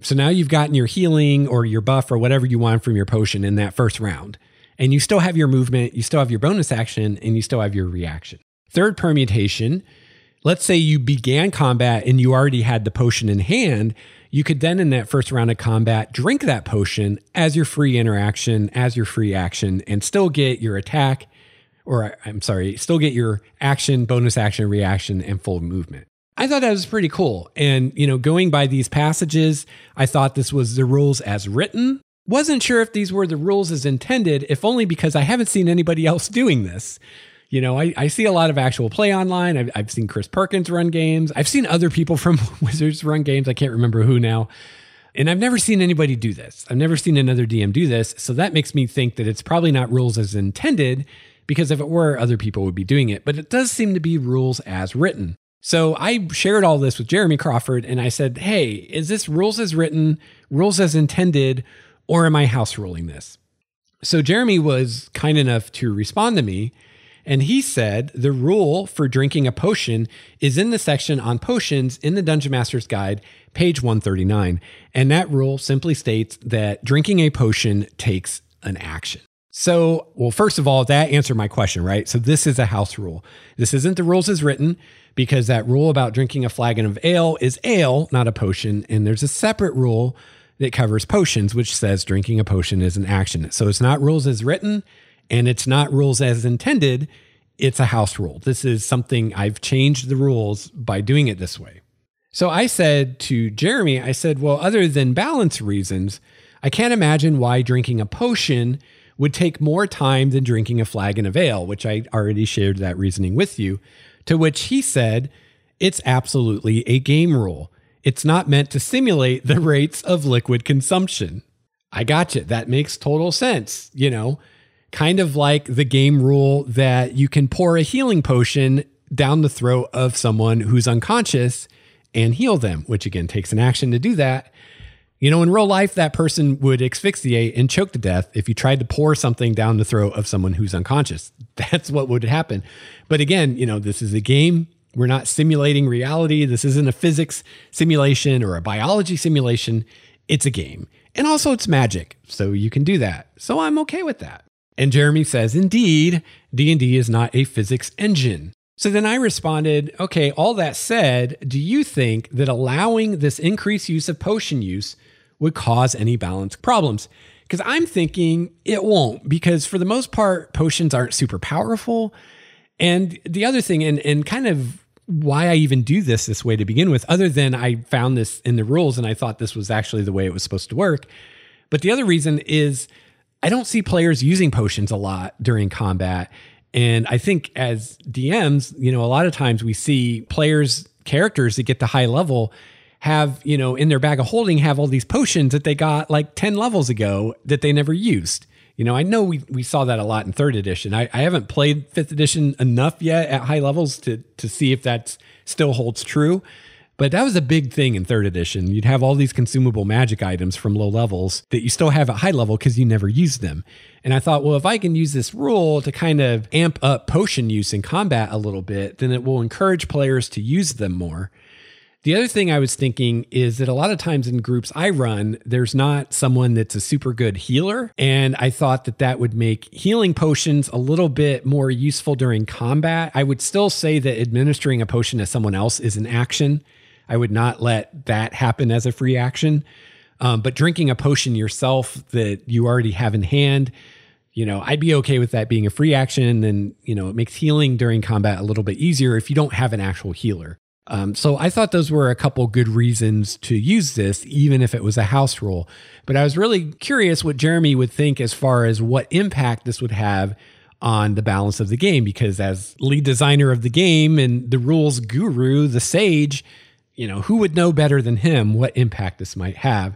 Speaker 1: So now you've gotten your healing or your buff or whatever you want from your potion in that first round. And you still have your movement, you still have your bonus action, and you still have your reaction. Third permutation, let's say you began combat and you already had the potion in hand. You could then in that first round of combat, drink that potion as your free interaction, as your free action, and still get your attack, or I'm sorry, still get your action, bonus action, reaction, and full movement. I thought that was pretty cool. And, you know, going by these passages, I thought this was the rules as written. Wasn't sure if these were the rules as intended, if only because I haven't seen anybody else doing this. You know, I, I see a lot of actual play online. I've, I've seen Chris Perkins run games. I've seen other people from Wizards run games. I can't remember who now. And I've never seen anybody do this. I've never seen another D M do this. So that makes me think that it's probably not rules as intended, because if it were, other people would be doing it. But it does seem to be rules as written. So I shared all this with Jeremy Crawford and I said, hey, is this rules as written, rules as intended, or am I house ruling this? So Jeremy was kind enough to respond to me, and he said the rule for drinking a potion is in the section on potions in the Dungeon Master's Guide, page one thirty-nine. And that rule simply states that drinking a potion takes an action. So, well, first of all, that answered my question, right? So this is a house rule. This isn't the rules as written, because that rule about drinking a flagon of ale is ale, not a potion. And there's a separate rule that covers potions, which says drinking a potion is an action. So it's not rules as written, and it's not rules as intended. It's a house rule. This is something I've changed the rules by doing it this way. So I said to Jeremy, I said, well, other than balance reasons, I can't imagine why drinking a potion would take more time than drinking a flagon of ale, which I already shared that reasoning with you. To which he said, it's absolutely a game rule. It's not meant to simulate the rates of liquid consumption. I gotcha. That makes total sense. You know, kind of like the game rule that you can pour a healing potion down the throat of someone who's unconscious and heal them, which again takes an action to do that. You know, in real life, that person would asphyxiate and choke to death if you tried to pour something down the throat of someone who's unconscious. That's what would happen. But again, you know, this is a game. We're not simulating reality. This isn't a physics simulation or a biology simulation. It's a game. And also it's magic. So you can do that. So I'm okay with that. And Jeremy says, indeed, D and D is not a physics engine. So then I responded, okay, all that said, do you think that allowing this increased use of potion use would cause any balance problems? Because I'm thinking it won't, because for the most part, potions aren't super powerful. And the other thing, and, and kind of why I even do this this way to begin with, other than I found this in the rules and I thought this was actually the way it was supposed to work. But the other reason is I don't see players using potions a lot during combat. And I think as D Ms, you know, a lot of times we see players, characters that get to high level have, you know, in their bag of holding, have all these potions that they got like ten levels ago that they never used. You know, I know we, we saw that a lot in third edition. I, I haven't played fifth edition enough yet at high levels to, to see if that still holds true. But that was a big thing in third edition. You'd have all these consumable magic items from low levels that you still have at high level because you never used them. And I thought, well, if I can use this rule to kind of amp up potion use in combat a little bit, then it will encourage players to use them more. The other thing I was thinking is that a lot of times in groups I run, there's not someone that's a super good healer. And I thought that that would make healing potions a little bit more useful during combat. I would still say that administering a potion to someone else is an action. I would not let that happen as a free action. Um, but drinking a potion yourself that you already have in hand, you know, I'd be okay with that being a free action. And, you know, it makes healing during combat a little bit easier if you don't have an actual healer. Um, so I thought those were a couple good reasons to use this, even if it was a house rule. But I was really curious what Jeremy would think as far as what impact this would have on the balance of the game, because as lead designer of the game and the rules guru, the sage, you know, who would know better than him what impact this might have?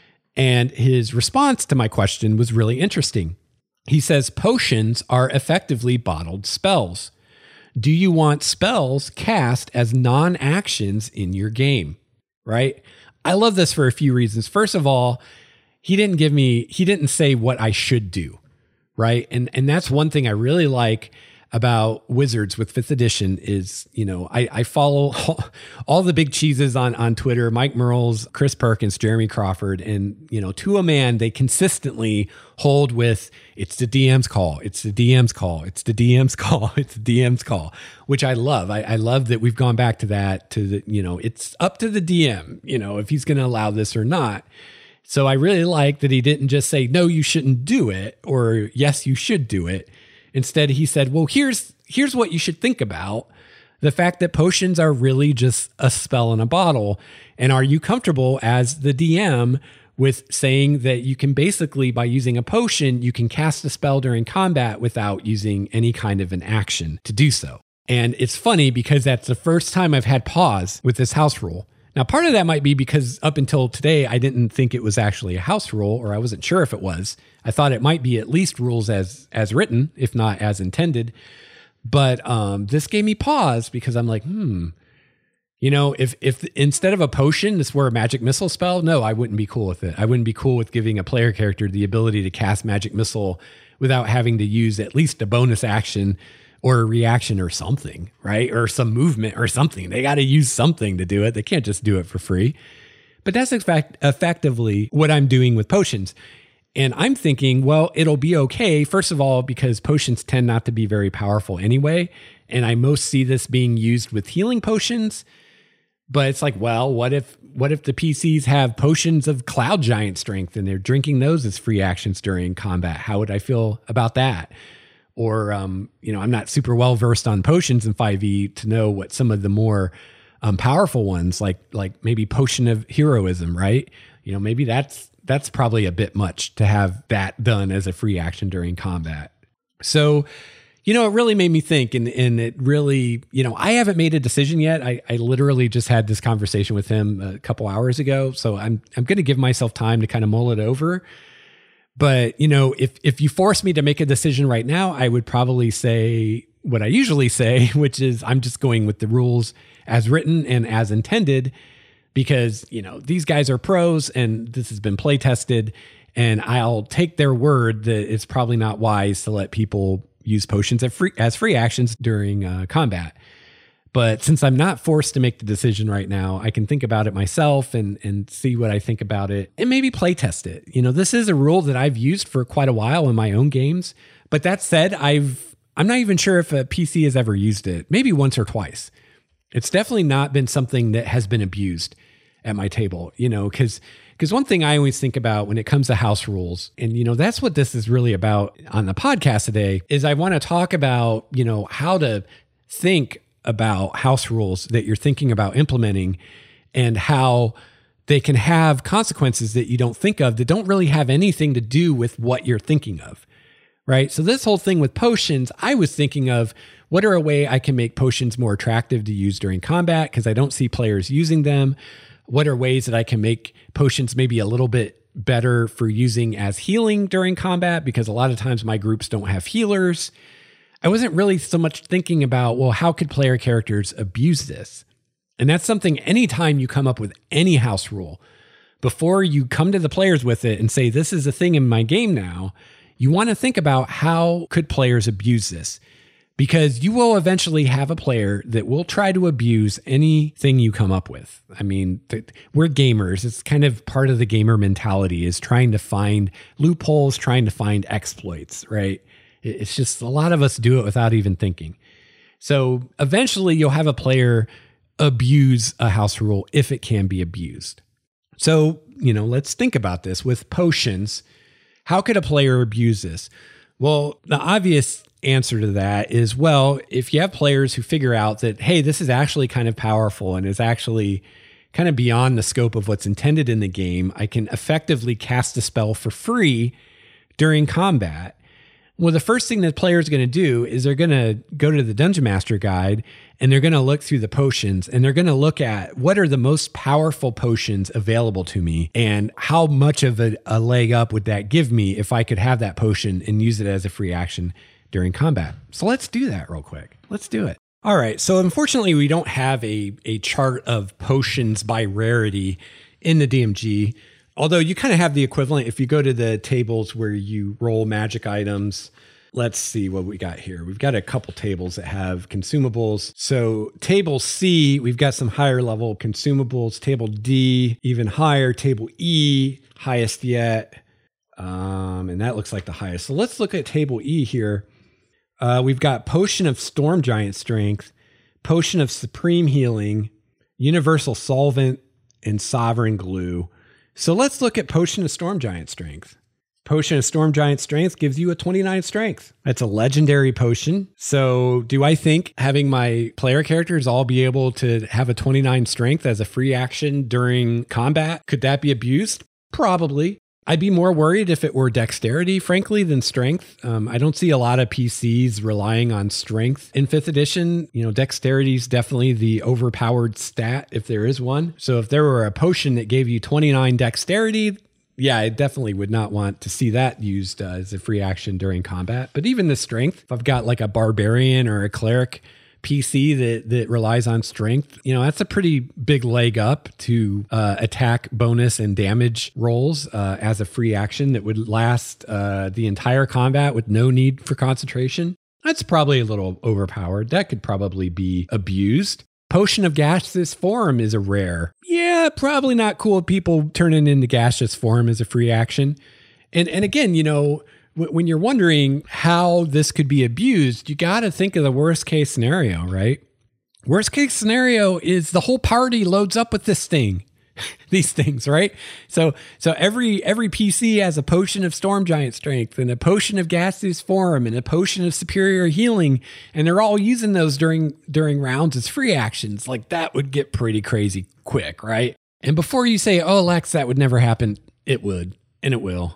Speaker 1: And his response to my question was really interesting. He says, potions are effectively bottled spells. Do you want spells cast as non-actions in your game? Right? I love this for a few reasons. First of all, he didn't give me, he didn't say what I should do. Right? And, and that's one thing I really like about Wizards with fifth edition is, you know, I, I follow all, all the big cheeses on, on Twitter, Mike Merles, Chris Perkins, Jeremy Crawford, and, you know, to a man, they consistently hold with, it's the D M's call, it's the D M's call, it's the D M's call, it's the D M's call, which I love. I, I love that we've gone back to that, to the, you know, it's up to the D M, you know, if he's going to allow this or not. So I really like that he didn't just say, no, you shouldn't do it, or yes, you should do it. Instead, he said, well, here's here's what you should think about. The fact that potions are really just a spell in a bottle. And are you comfortable as the D M with saying that you can basically, by using a potion, you can cast a spell during combat without using any kind of an action to do so? And it's funny because that's the first time I've had pause with this house rule. Now, part of that might be because up until today, I didn't think it was actually a house rule, or I wasn't sure if it was. I thought it might be at least rules as as written, if not as intended. But um, this gave me pause because I'm like, hmm, you know, if if instead of a potion, this were a magic missile spell, no, I wouldn't be cool with it. I wouldn't be cool with giving a player character the ability to cast magic missile without having to use at least a bonus action or a reaction or something, right? Or some movement or something. They got to use something to do it. They can't just do it for free. But that's in fact effectively what I'm doing with potions. And I'm thinking, well, it'll be okay. First of all, because potions tend not to be very powerful anyway. And I most see this being used with healing potions. But it's like, well, what if what if the P Cs have potions of cloud giant strength and they're drinking those as free actions during combat? How would I feel about that? Or, um, you know, I'm not super well versed on potions in five E to know what some of the more um, powerful ones, like like maybe Potion of Heroism, right? You know, maybe that's that's probably a bit much to have that done as a free action during combat. So, you know, it really made me think, and and it really, you know, I haven't made a decision yet. I, I literally just had this conversation with him a couple hours ago, so I'm I'm going to give myself time to kind of mull it over. But, you know, if if you force me to make a decision right now, I would probably say what I usually say, which is I'm just going with the rules as written and as intended, because, you know, these guys are pros and this has been play tested, and I'll take their word that it's probably not wise to let people use potions as free, as free actions during uh, combat. But since I'm not forced to make the decision right now, I can think about it myself and and see what I think about it and maybe play test it. You know, this is a rule that I've used for quite a while in my own games. But that said, I've I'm not even sure if a P C has ever used it, maybe once or twice. It's definitely not been something that has been abused at my table, you know, because because one thing I always think about when it comes to house rules, and, you know, that's what this is really about on the podcast today, is I want to talk about, you know, how to think about house rules that you're thinking about implementing and how they can have consequences that you don't think of that don't really have anything to do with what you're thinking of, right? So this whole thing with potions, I was thinking of what are a way I can make potions more attractive to use during combat because I don't see players using them. What are ways that I can make potions maybe a little bit better for using as healing during combat, because a lot of times my groups don't have healers. I wasn't really so much thinking about, well, how could player characters abuse this? And that's something anytime you come up with any house rule, before you come to the players with it and say, this is a thing in my game now, you want to think about how could players abuse this? Because you will eventually have a player that will try to abuse anything you come up with. I mean, th- we're gamers. It's kind of part of the gamer mentality is trying to find loopholes, trying to find exploits, right? It's just a lot of us do it without even thinking. So eventually you'll have a player abuse a house rule if it can be abused. So, you know, let's think about this with potions. How could a player abuse this? Well, the obvious answer to that is, well, if you have players who figure out that, hey, this is actually kind of powerful and is actually kind of beyond the scope of what's intended in the game, I can effectively cast a spell for free during combat. Well, the first thing that player is going to do is they're going to go to the Dungeon Master Guide and they're going to look through the potions and they're going to look at what are the most powerful potions available to me and how much of a, a leg up would that give me if I could have that potion and use it as a free action during combat. So let's do that real quick. Let's do it. All right. So unfortunately, we don't have a, a chart of potions by rarity in the D M G. Although you kind of have the equivalent if you go to the tables where you roll magic items, Let's see what we got here. We've got a couple tables that have consumables. So table C, we've got some higher level consumables. Table D, even higher. Table E, highest yet. Um, and that looks like the highest. So let's look at table E here. Uh, we've got Potion of Storm Giant Strength, Potion of Supreme Healing, Universal Solvent, and Sovereign Glue. So let's look at Potion of Storm Giant Strength. Potion of Storm Giant Strength gives you a twenty-nine strength. That's a legendary potion. So do I think having my player characters all be able to have a twenty-nine strength as a free action during combat, could that be abused? Probably. I'd be more worried if it were dexterity, frankly, than strength. Um, I don't see a lot of P Cs relying on strength in fifth edition. You know, dexterity is definitely the overpowered stat if there is one. So if there were a potion that gave you twenty-nine dexterity, yeah, I definitely would not want to see that used uh, as a free action during combat. But even the strength, if I've got like a barbarian or a cleric P C that that relies on strength, you know, that's a pretty big leg up to uh, attack bonus and damage rolls uh, as a free action that would last uh, the entire combat with no need for concentration. That's probably a little overpowered. That could probably be abused. Potion of Gaseous Form is a rare. Yeah, probably not cool people turning into gaseous form as a free action. And and again, you know, w- when you're wondering how this could be abused, you got to think of the worst case scenario, right? Worst case scenario is the whole party loads up with this thing. These things, right? So so every every P C has a Potion of Storm Giant Strength and a Potion of Gaseous Form and a Potion of Superior Healing, and they're all using those during during rounds as free actions. Like, that would get pretty crazy quick, right? And before you say, oh, Lex, that would never happen, it would, and it will.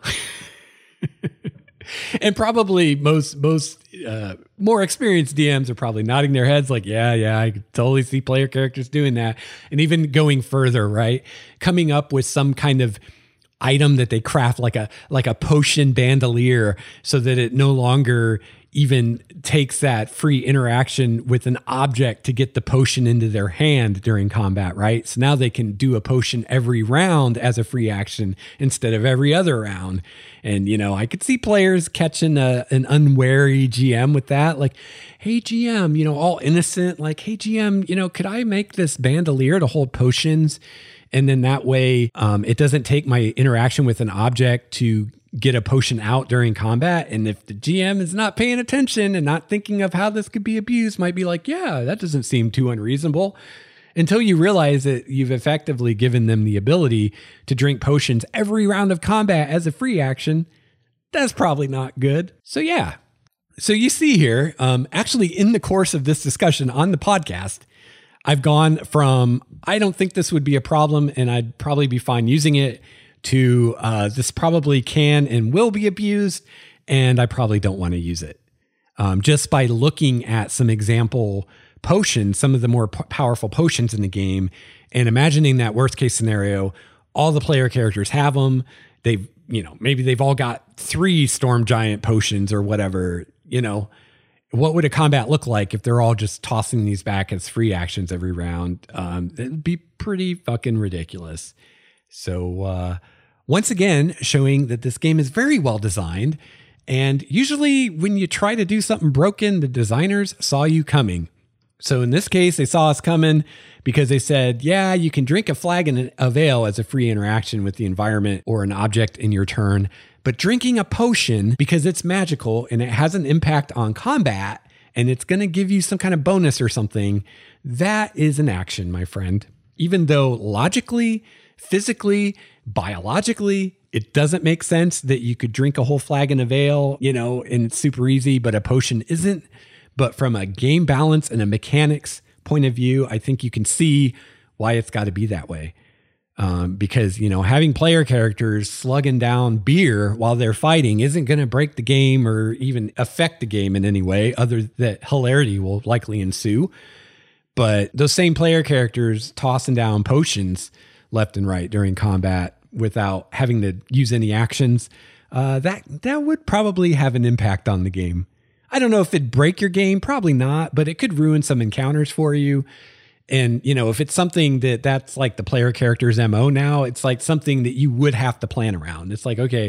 Speaker 1: And probably most most uh, more experienced D Ms are probably nodding their heads like, yeah, yeah, I could totally see player characters doing that. And even going further, right? Coming up with some kind of item that they craft like a like a potion bandolier so that it no longer even takes that free interaction with an object to get the potion into their hand during combat, right? So now they can do a potion every round as a free action instead of every other round. And, you know, I could see players catching a, an unwary G M with that. Like, hey, G M, you know, all innocent. Like, hey, G M, you know, could I make this bandolier to hold potions? And then that way um, it doesn't take my interaction with an object to get a potion out during combat. And if the G M is not paying attention and not thinking of how this could be abused, might be like, yeah, that doesn't seem too unreasonable. Until you realize that you've effectively given them the ability to drink potions every round of combat as a free action, that's probably not good. So yeah. So you see here, um, actually in the course of this discussion on the podcast, I've gone from, I don't think this would be a problem and I'd probably be fine using it, to uh, this probably can and will be abused, and I probably don't want to use it. Um, just by looking at some example potions, some of the more p- powerful potions in the game, and imagining that worst case scenario, all the player characters have them. They've, you know, maybe they've all got three Storm Giant potions or whatever, you know. What would a combat look like if they're all just tossing these back as free actions every round? Um, it'd be pretty fucking ridiculous. So, uh, once again, showing that this game is very well designed. And usually when you try to do something broken, the designers saw you coming. So in this case, they saw us coming because they said, yeah, you can drink a flagon of ale as a free interaction with the environment or an object in your turn. But drinking a potion, because it's magical and it has an impact on combat and it's going to give you some kind of bonus or something, that is an action, my friend. Even though logically, physically, biologically, it doesn't make sense that you could drink a whole flagon of ale, you know, and it's super easy, but a potion isn't. But from a game balance and a mechanics point of view, I think you can see why it's got to be that way. Um, because, you know, having player characters slugging down beer while they're fighting isn't going to break the game or even affect the game in any way, other than hilarity will likely ensue. But those same player characters tossing down potions left and right during combat without having to use any actions, uh, that that would probably have an impact on the game. I don't know if it'd break your game, probably not, but it could ruin some encounters for you. And, you know, if it's something that that's like the player character's M O now, it's like something that you would have to plan around. It's like, okay,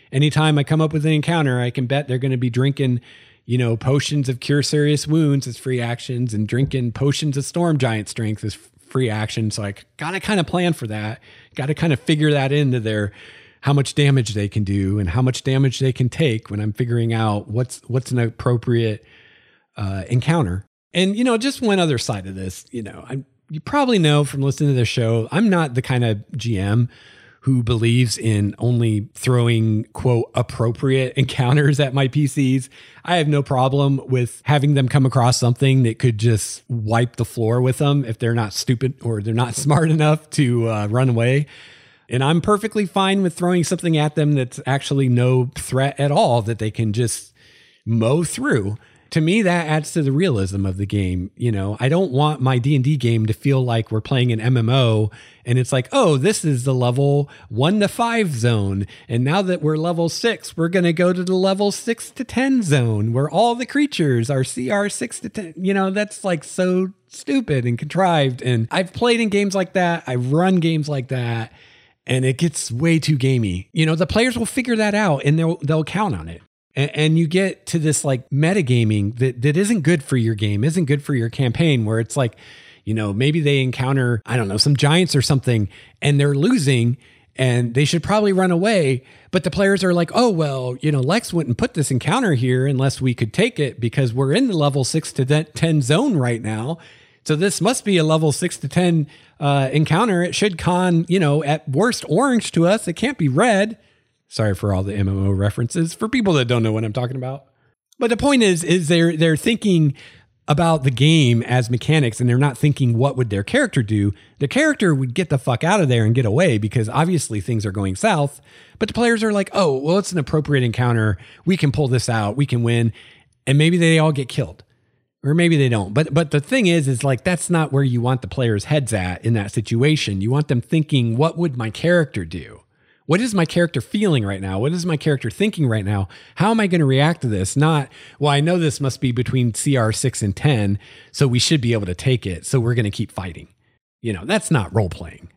Speaker 1: anytime I come up with an encounter, I can bet they're going to be drinking, you know, potions of cure serious wounds as free actions and drinking potions of storm giant strength as free action. So I got to kind of plan for that. Got to kind of figure that into their, how much damage they can do and how much damage they can take when I'm figuring out what's, what's an appropriate uh, encounter. And, you know, just one other side of this, you know, I, you probably know from listening to the show, I'm not the kind of G M who believes in only throwing, quote, appropriate encounters at my P Cs. I have no problem with having them come across something that could just wipe the floor with them if they're not stupid or they're not smart enough to uh, run away. And I'm perfectly fine with throwing something at them that's actually no threat at all that they can just mow through. To me, that adds to the realism of the game. You know, I don't want my D and D game to feel like we're playing an M M O and it's like, oh, this is the level one to five zone. And now that we're level six, we're going to go to the level six to ten zone where all the creatures are C R six to ten. You know, that's like so stupid and contrived. And I've played in games like that. I've run games like that and it gets way too gamey. You know, the players will figure that out and they'll, they'll count on it. And you get to this like metagaming that, that isn't good for your game, isn't good for your campaign, where it's like, you know, maybe they encounter, I don't know, some giants or something and they're losing and they should probably run away. But the players are like, oh, well, you know, Lex wouldn't put this encounter here unless we could take it because we're in the level six to ten zone right now. So this must be a level six to ten uh, encounter. It should con, you know, at worst orange to us. It can't be red. Sorry for all the M M O references for people that don't know what I'm talking about. But the point is, is they're they're thinking about the game as mechanics and they're not thinking what would their character do. The character would get the fuck out of there and get away because obviously things are going south. But the players are like, oh, well, it's an appropriate encounter. We can pull this out. We can win. And maybe they all get killed. Or maybe they don't. But but the thing is, is like, that's not where you want the players' heads at in that situation. You want them thinking, what would my character do? What is my character feeling right now? What is my character thinking right now? How am I going to react to this? Not, well, I know this must be between C R six and ten, so we should be able to take it, so we're going to keep fighting. You know, that's not role-playing.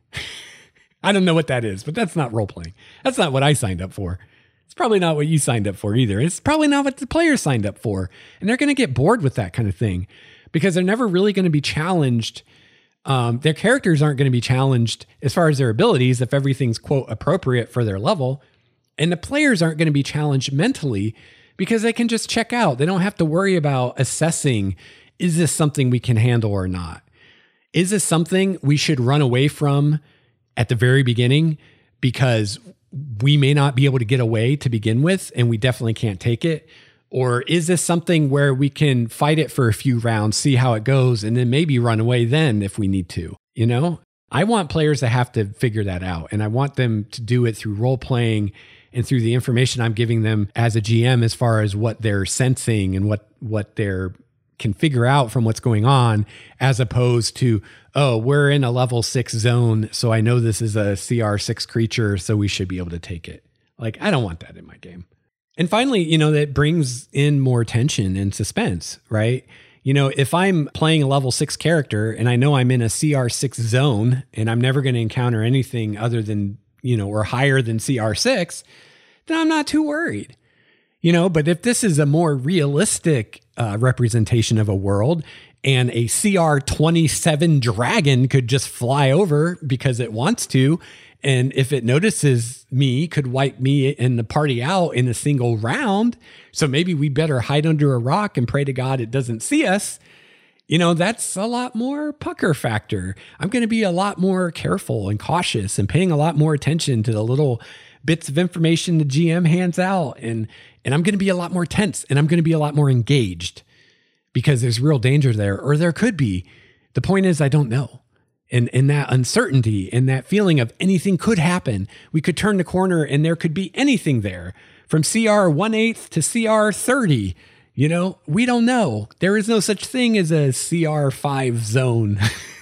Speaker 1: I don't know what that is, but that's not role-playing. That's not what I signed up for. It's probably not what you signed up for either. It's probably not what the players signed up for. And they're going to get bored with that kind of thing because they're never really going to be challenged. Um, their characters aren't going to be challenged as far as their abilities if everything's, quote, appropriate for their level. And the players aren't going to be challenged mentally because they can just check out. They don't have to worry about assessing, is this something we can handle or not? Is this something we should run away from at the very beginning because we may not be able to get away to begin with and we definitely can't take it? Or is this something where we can fight it for a few rounds, see how it goes, and then maybe run away then if we need to? You know, I want players to have to figure that out. And I want them to do it through role playing and through the information I'm giving them as a G M as far as what they're sensing and what, what they're can figure out from what's going on, as opposed to, oh, we're in a level six zone, so I know this is a C R six creature, so we should be able to take it. Like, I don't want that in my game. And finally, you know, that brings in more tension and suspense, right? You know, if I'm playing a level six character and I know I'm in a C R six zone and I'm never going to encounter anything other than, you know, or higher than C R six, then I'm not too worried. You know, but if this is a more realistic uh, representation of a world and a C R twenty-seven dragon could just fly over because it wants to, and if it notices me, could wipe me and the party out in a single round. So maybe we better hide under a rock and pray to God it doesn't see us. You know, that's a lot more pucker factor. I'm going to be a lot more careful and cautious and paying a lot more attention to the little bits of information the G M hands out. And, and I'm going to be a lot more tense and I'm going to be a lot more engaged because there's real danger there, or there could be. The point is, I don't know. And, and that uncertainty and that feeling of anything could happen. We could turn the corner and there could be anything there from C R one eighth to C R thirty. You know, we don't know. There is no such thing as a C R five zone.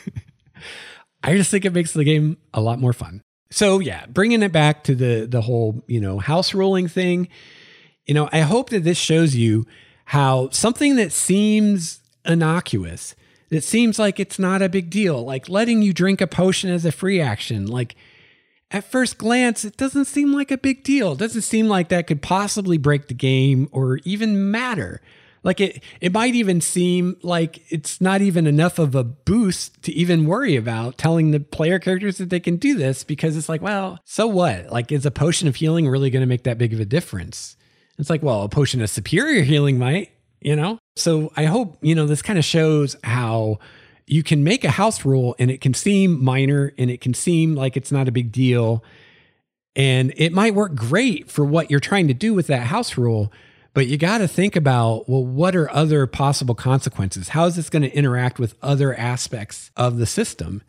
Speaker 1: I just think it makes the game a lot more fun. So yeah, bringing it back to the, the whole, you know, house ruling thing, you know, I hope that this shows you how something that seems innocuous, it seems like it's not a big deal, like letting you drink a potion as a free action. Like, at first glance, it doesn't seem like a big deal. It doesn't seem like that could possibly break the game or even matter. Like it, it might even seem like it's not even enough of a boost to even worry about telling the player characters that they can do this, because it's like, well, so what? Like, is a potion of healing really going to make that big of a difference? It's like, well, a potion of superior healing might, you know? So I hope, you know, this kind of shows how you can make a house rule and it can seem minor and it can seem like it's not a big deal. And it might work great for what you're trying to do with that house rule, but you got to think about, well, what are other possible consequences? How is this going to interact with other aspects of the system?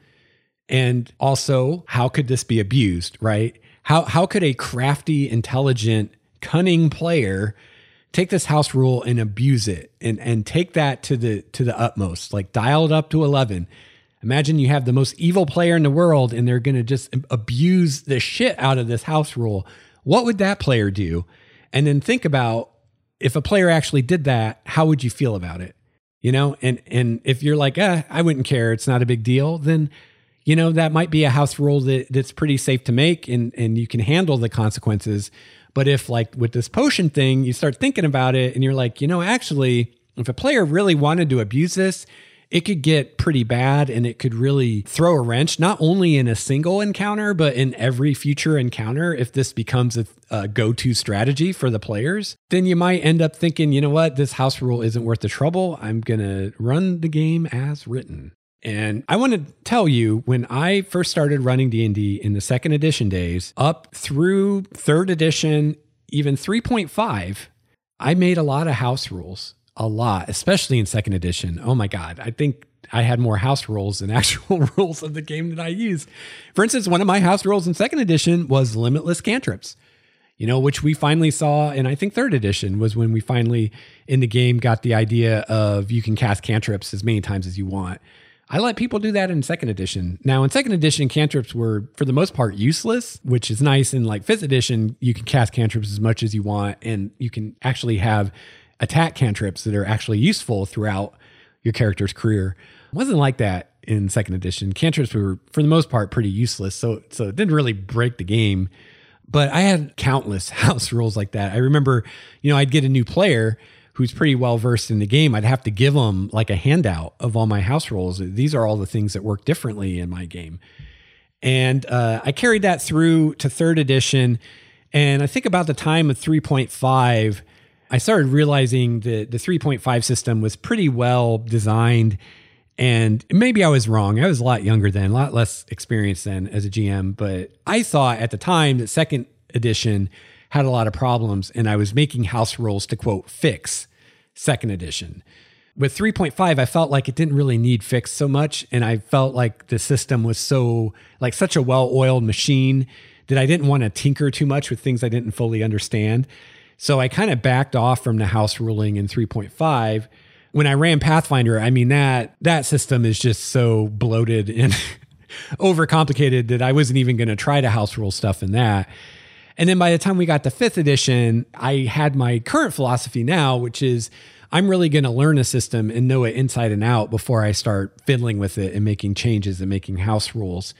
Speaker 1: And also, how could this be abused, right? How, how could a crafty, intelligent, cunning player take this house rule and abuse it and, and take that to the to the utmost, like dial it up to eleven. Imagine you have the most evil player in the world and they're going to just abuse the shit out of this house rule. What would that player do? And then think about, if a player actually did that, how would you feel about it? You know, and and if you're like, eh, I wouldn't care, it's not a big deal, then, you know, that might be a house rule that, that's pretty safe to make and, and you can handle the consequences. But if, like with this potion thing, you start thinking about it and you're like, you know, actually, if a player really wanted to abuse this, it could get pretty bad and it could really throw a wrench, not only in a single encounter, but in every future encounter. If this becomes a, a go-to strategy for the players, then you might end up thinking, you know what, this house rule isn't worth the trouble. I'm going to run the game as written. And I want to tell you, when I first started running D and D in the second edition days, up through third edition, even three point five, I made a lot of house rules, a lot, especially in second edition. Oh my God. I think I had more house rules than actual rules of the game that I used. For instance, one of my house rules in second edition was limitless cantrips, you know, which we finally saw in, I think, third edition was when we finally in the game got the idea of you can cast cantrips as many times as you want. I let people do that in second edition. Now, in second edition, cantrips were, for the most part, useless, which is nice. In like fifth edition, you can cast cantrips as much as you want, and you can actually have attack cantrips that are actually useful throughout your character's career. It wasn't like that in second edition. Cantrips were, for the most part, pretty useless, so so it didn't really break the game. But I had countless house rules like that. I remember, you know, I'd get a new player who's pretty well versed in the game. I'd have to give them like a handout of all my house rules. These are all the things that work differently in my game. And uh, I carried that through to third edition. And I think about the time of three point five, I started realizing that the three point five system was pretty well designed. And maybe I was wrong. I was a lot younger then, a lot less experienced then as a G M. But I thought at the time that second edition had a lot of problems, and I was making house rules to, quote, fix second edition. With three point five, I felt like it didn't really need fixed so much, and I felt like the system was so, like such a well-oiled machine that I didn't want to tinker too much with things I didn't fully understand. So I kind of backed off from the house ruling in three point five. When I ran Pathfinder, I mean, that that system is just so bloated and overcomplicated that I wasn't even going to try to house rule stuff in that. And then by the time we got to fifth edition, I had my current philosophy now, which is I'm really going to learn a system and know it inside and out before I start fiddling with it and making changes and making house rules.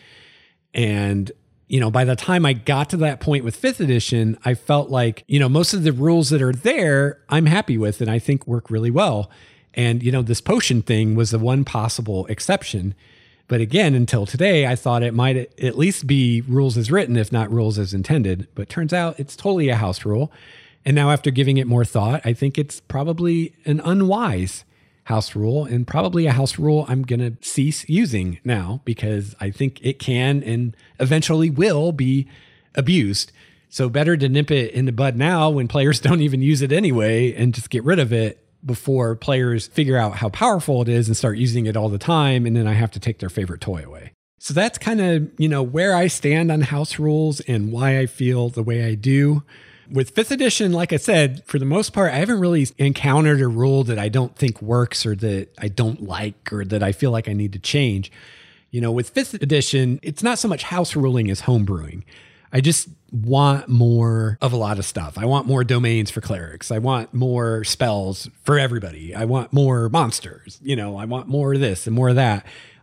Speaker 1: And, you know, by the time I got to that point with fifth edition, I felt like, you know, most of the rules that are there, I'm happy with and I think work really well. And, you know, this potion thing was the one possible exception. But again, until today, I thought it might at least be rules as written, if not rules as intended. But turns out it's totally a house rule. And now after giving it more thought, I think it's probably an unwise house rule and probably a house rule I'm going to cease using now because I think it can and eventually will be abused. So better to nip it in the bud now when players don't even use it anyway and just get rid of it before players figure out how powerful it is and start using it all the time. And then I have to take their favorite toy away. So that's kind of, you know, where I stand on house rules and why I feel the way I do. With fifth edition, like I said, for the most part, I haven't really encountered a rule that I don't think works or that I don't like or that I feel like I need to change. You know, with fifth edition, it's not so much house ruling as homebrewing. I just want more of a lot of stuff. I want more domains for clerics. I want more spells for everybody. I want more monsters. You know, I want more of this and more of that.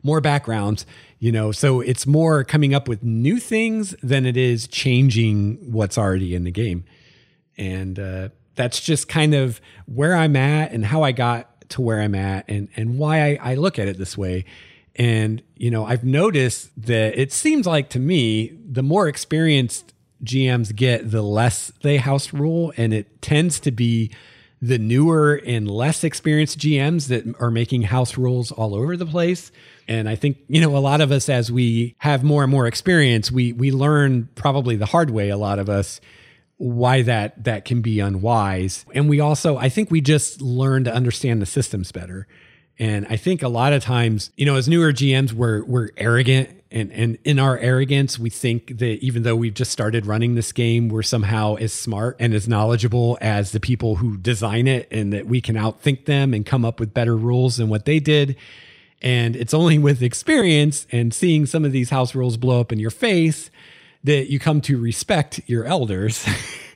Speaker 1: more backgrounds, you know, so it's more coming up with new things than it is changing what's already in the game. And uh, that's just kind of where I'm at and how I got to where I'm at and, and why I, I look at it this way. And, you know, I've noticed that it seems like to me, the more experienced G Ms get, the less they house rule. And it tends to be the newer and less experienced G Ms that are making house rules all over the place. And I think, you know, a lot of us, as we have more and more experience, we we learn probably the hard way, a lot of us, why that that can be unwise. And we also, I think we just learn to understand the systems better. And I think a lot of times, you know, as newer G Ms, we're we're arrogant. And and in our arrogance, we think that even though we've just started running this game, we're somehow as smart and as knowledgeable as the people who design it, and that we can outthink them and come up with better rules than what they did. And it's only with experience and seeing some of these house rules blow up in your face that you come to respect your elders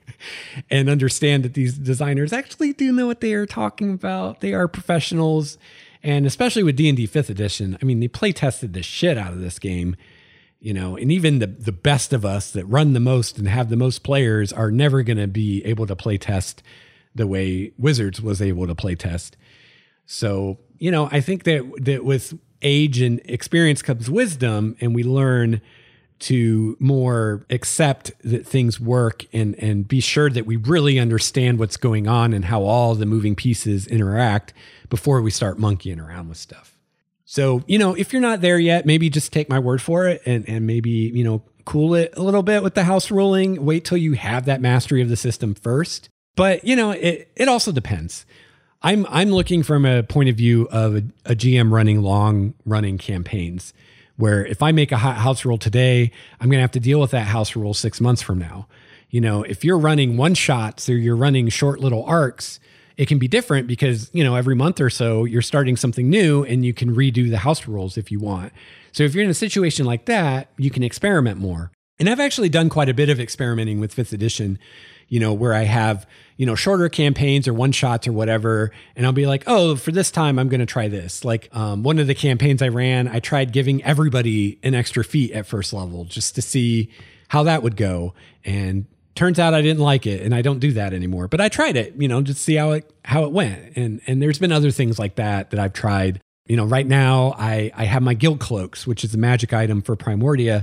Speaker 1: and understand that these designers actually do know what they are talking about. They are professionals. And especially with D and D fifth edition, I mean, they play tested the shit out of this game, you know, and even the, the best of us that run the most and have the most players are never going to be able to play test the way Wizards was able to play test. So, you know, I think that, that with age and experience comes wisdom, and we learn to more accept that things work and, and be sure that we really understand what's going on and how all the moving pieces interact before we start monkeying around with stuff. So, you know, if you're not there yet, maybe just take my word for it and, and maybe, you know, cool it a little bit with the house ruling. Wait till you have that mastery of the system first. But, you know, it, it also depends. I'm, I'm looking from a point of view of a, a G M running long running campaigns, where if I make a house rule today, I'm going to have to deal with that house rule six months from now. You know, if you're running one shots or you're running short little arcs, it can be different because, you know, every month or so you're starting something new and you can redo the house rules if you want. So if you're in a situation like that, you can experiment more. And I've actually done quite a bit of experimenting with fifth edition, you know, where I have, you know, shorter campaigns or one shots or whatever. And I'll be like, oh, for this time, I'm going to try this. Like um, one of the campaigns I ran, I tried giving everybody an extra feat at first level just to see how that would go. And turns out I didn't like it, and I don't do that anymore. But I tried it, you know, just to see how it how it went. And and there's been other things like that that I've tried. You know, right now I I have my guild cloaks, which is a magic item for Primordia,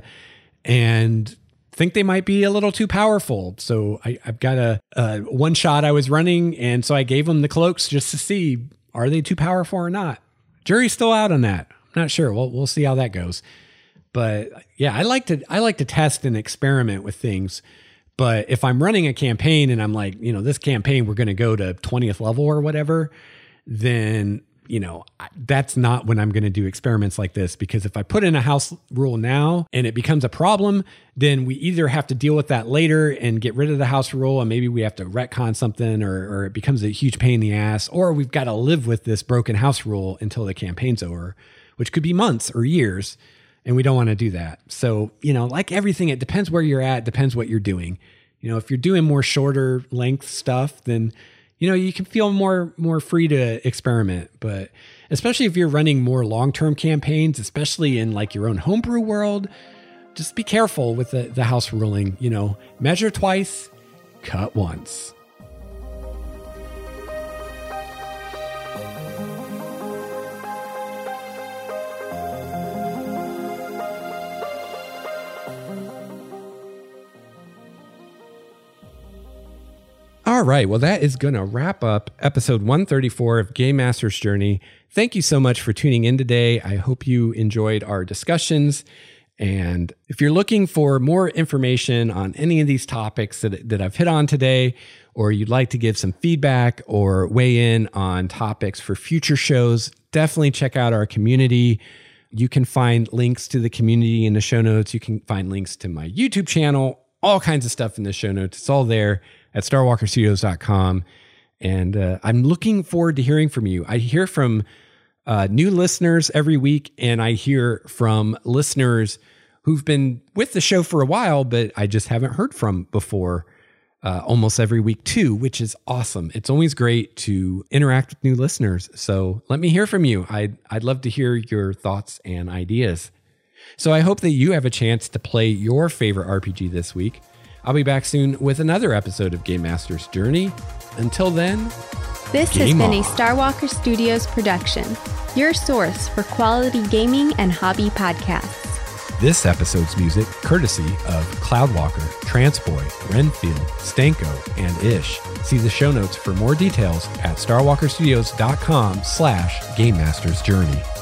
Speaker 1: and think they might be a little too powerful. So I, I've got a, a one shot I was running, and so I gave them the cloaks just to see, are they too powerful or not? Jury's still out on that. I'm not sure. We'll we'll see how that goes. But yeah, I like to I like to test and experiment with things. But if I'm running a campaign and I'm like, you know, this campaign, we're going to go to twentieth level or whatever, then, you know, that's not when I'm going to do experiments like this. Because if I put in a house rule now and it becomes a problem, then we either have to deal with that later and get rid of the house rule, and maybe we have to retcon something, or, or it becomes a huge pain in the ass, or we've got to live with this broken house rule until the campaign's over, which could be months or years. And we don't want to do that. So, you know, like everything, it depends where you're at, depends what you're doing. You know, if you're doing more shorter length stuff, then, you know, you can feel more, more free to experiment. But especially if you're running more long-term campaigns, especially in like your own homebrew world, just be careful with the, the house ruling, you know, measure twice, cut once. All right. Well, that is going to wrap up episode one thirty-four of Game Master's Journey. Thank you so much for tuning in today. I hope you enjoyed our discussions. And if you're looking for more information on any of these topics that, that I've hit on today, or you'd like to give some feedback or weigh in on topics for future shows, definitely check out our community. You can find links to the community in the show notes. You can find links to my YouTube channel, all kinds of stuff in the show notes. It's all there at star walker studios dot com. And uh, I'm looking forward to hearing from you. I hear from uh, new listeners every week, and I hear from listeners who've been with the show for a while, but I just haven't heard from before. uh, almost every week too, which is awesome. It's always great to interact with new listeners. So let me hear from you. I'd, I'd love to hear your thoughts and ideas. So I hope that you have a chance to play your favorite R P G this week. I'll be back soon with another episode of Game Master's Journey. Until then,
Speaker 3: this has been a Starwalker Studios production, your source for quality gaming and hobby podcasts.
Speaker 1: This episode's music courtesy of Cloudwalker, Transboy, Renfield, Stanko, and Ish. See the show notes for more details at starwalkerstudios.com slash Game Master's Journey.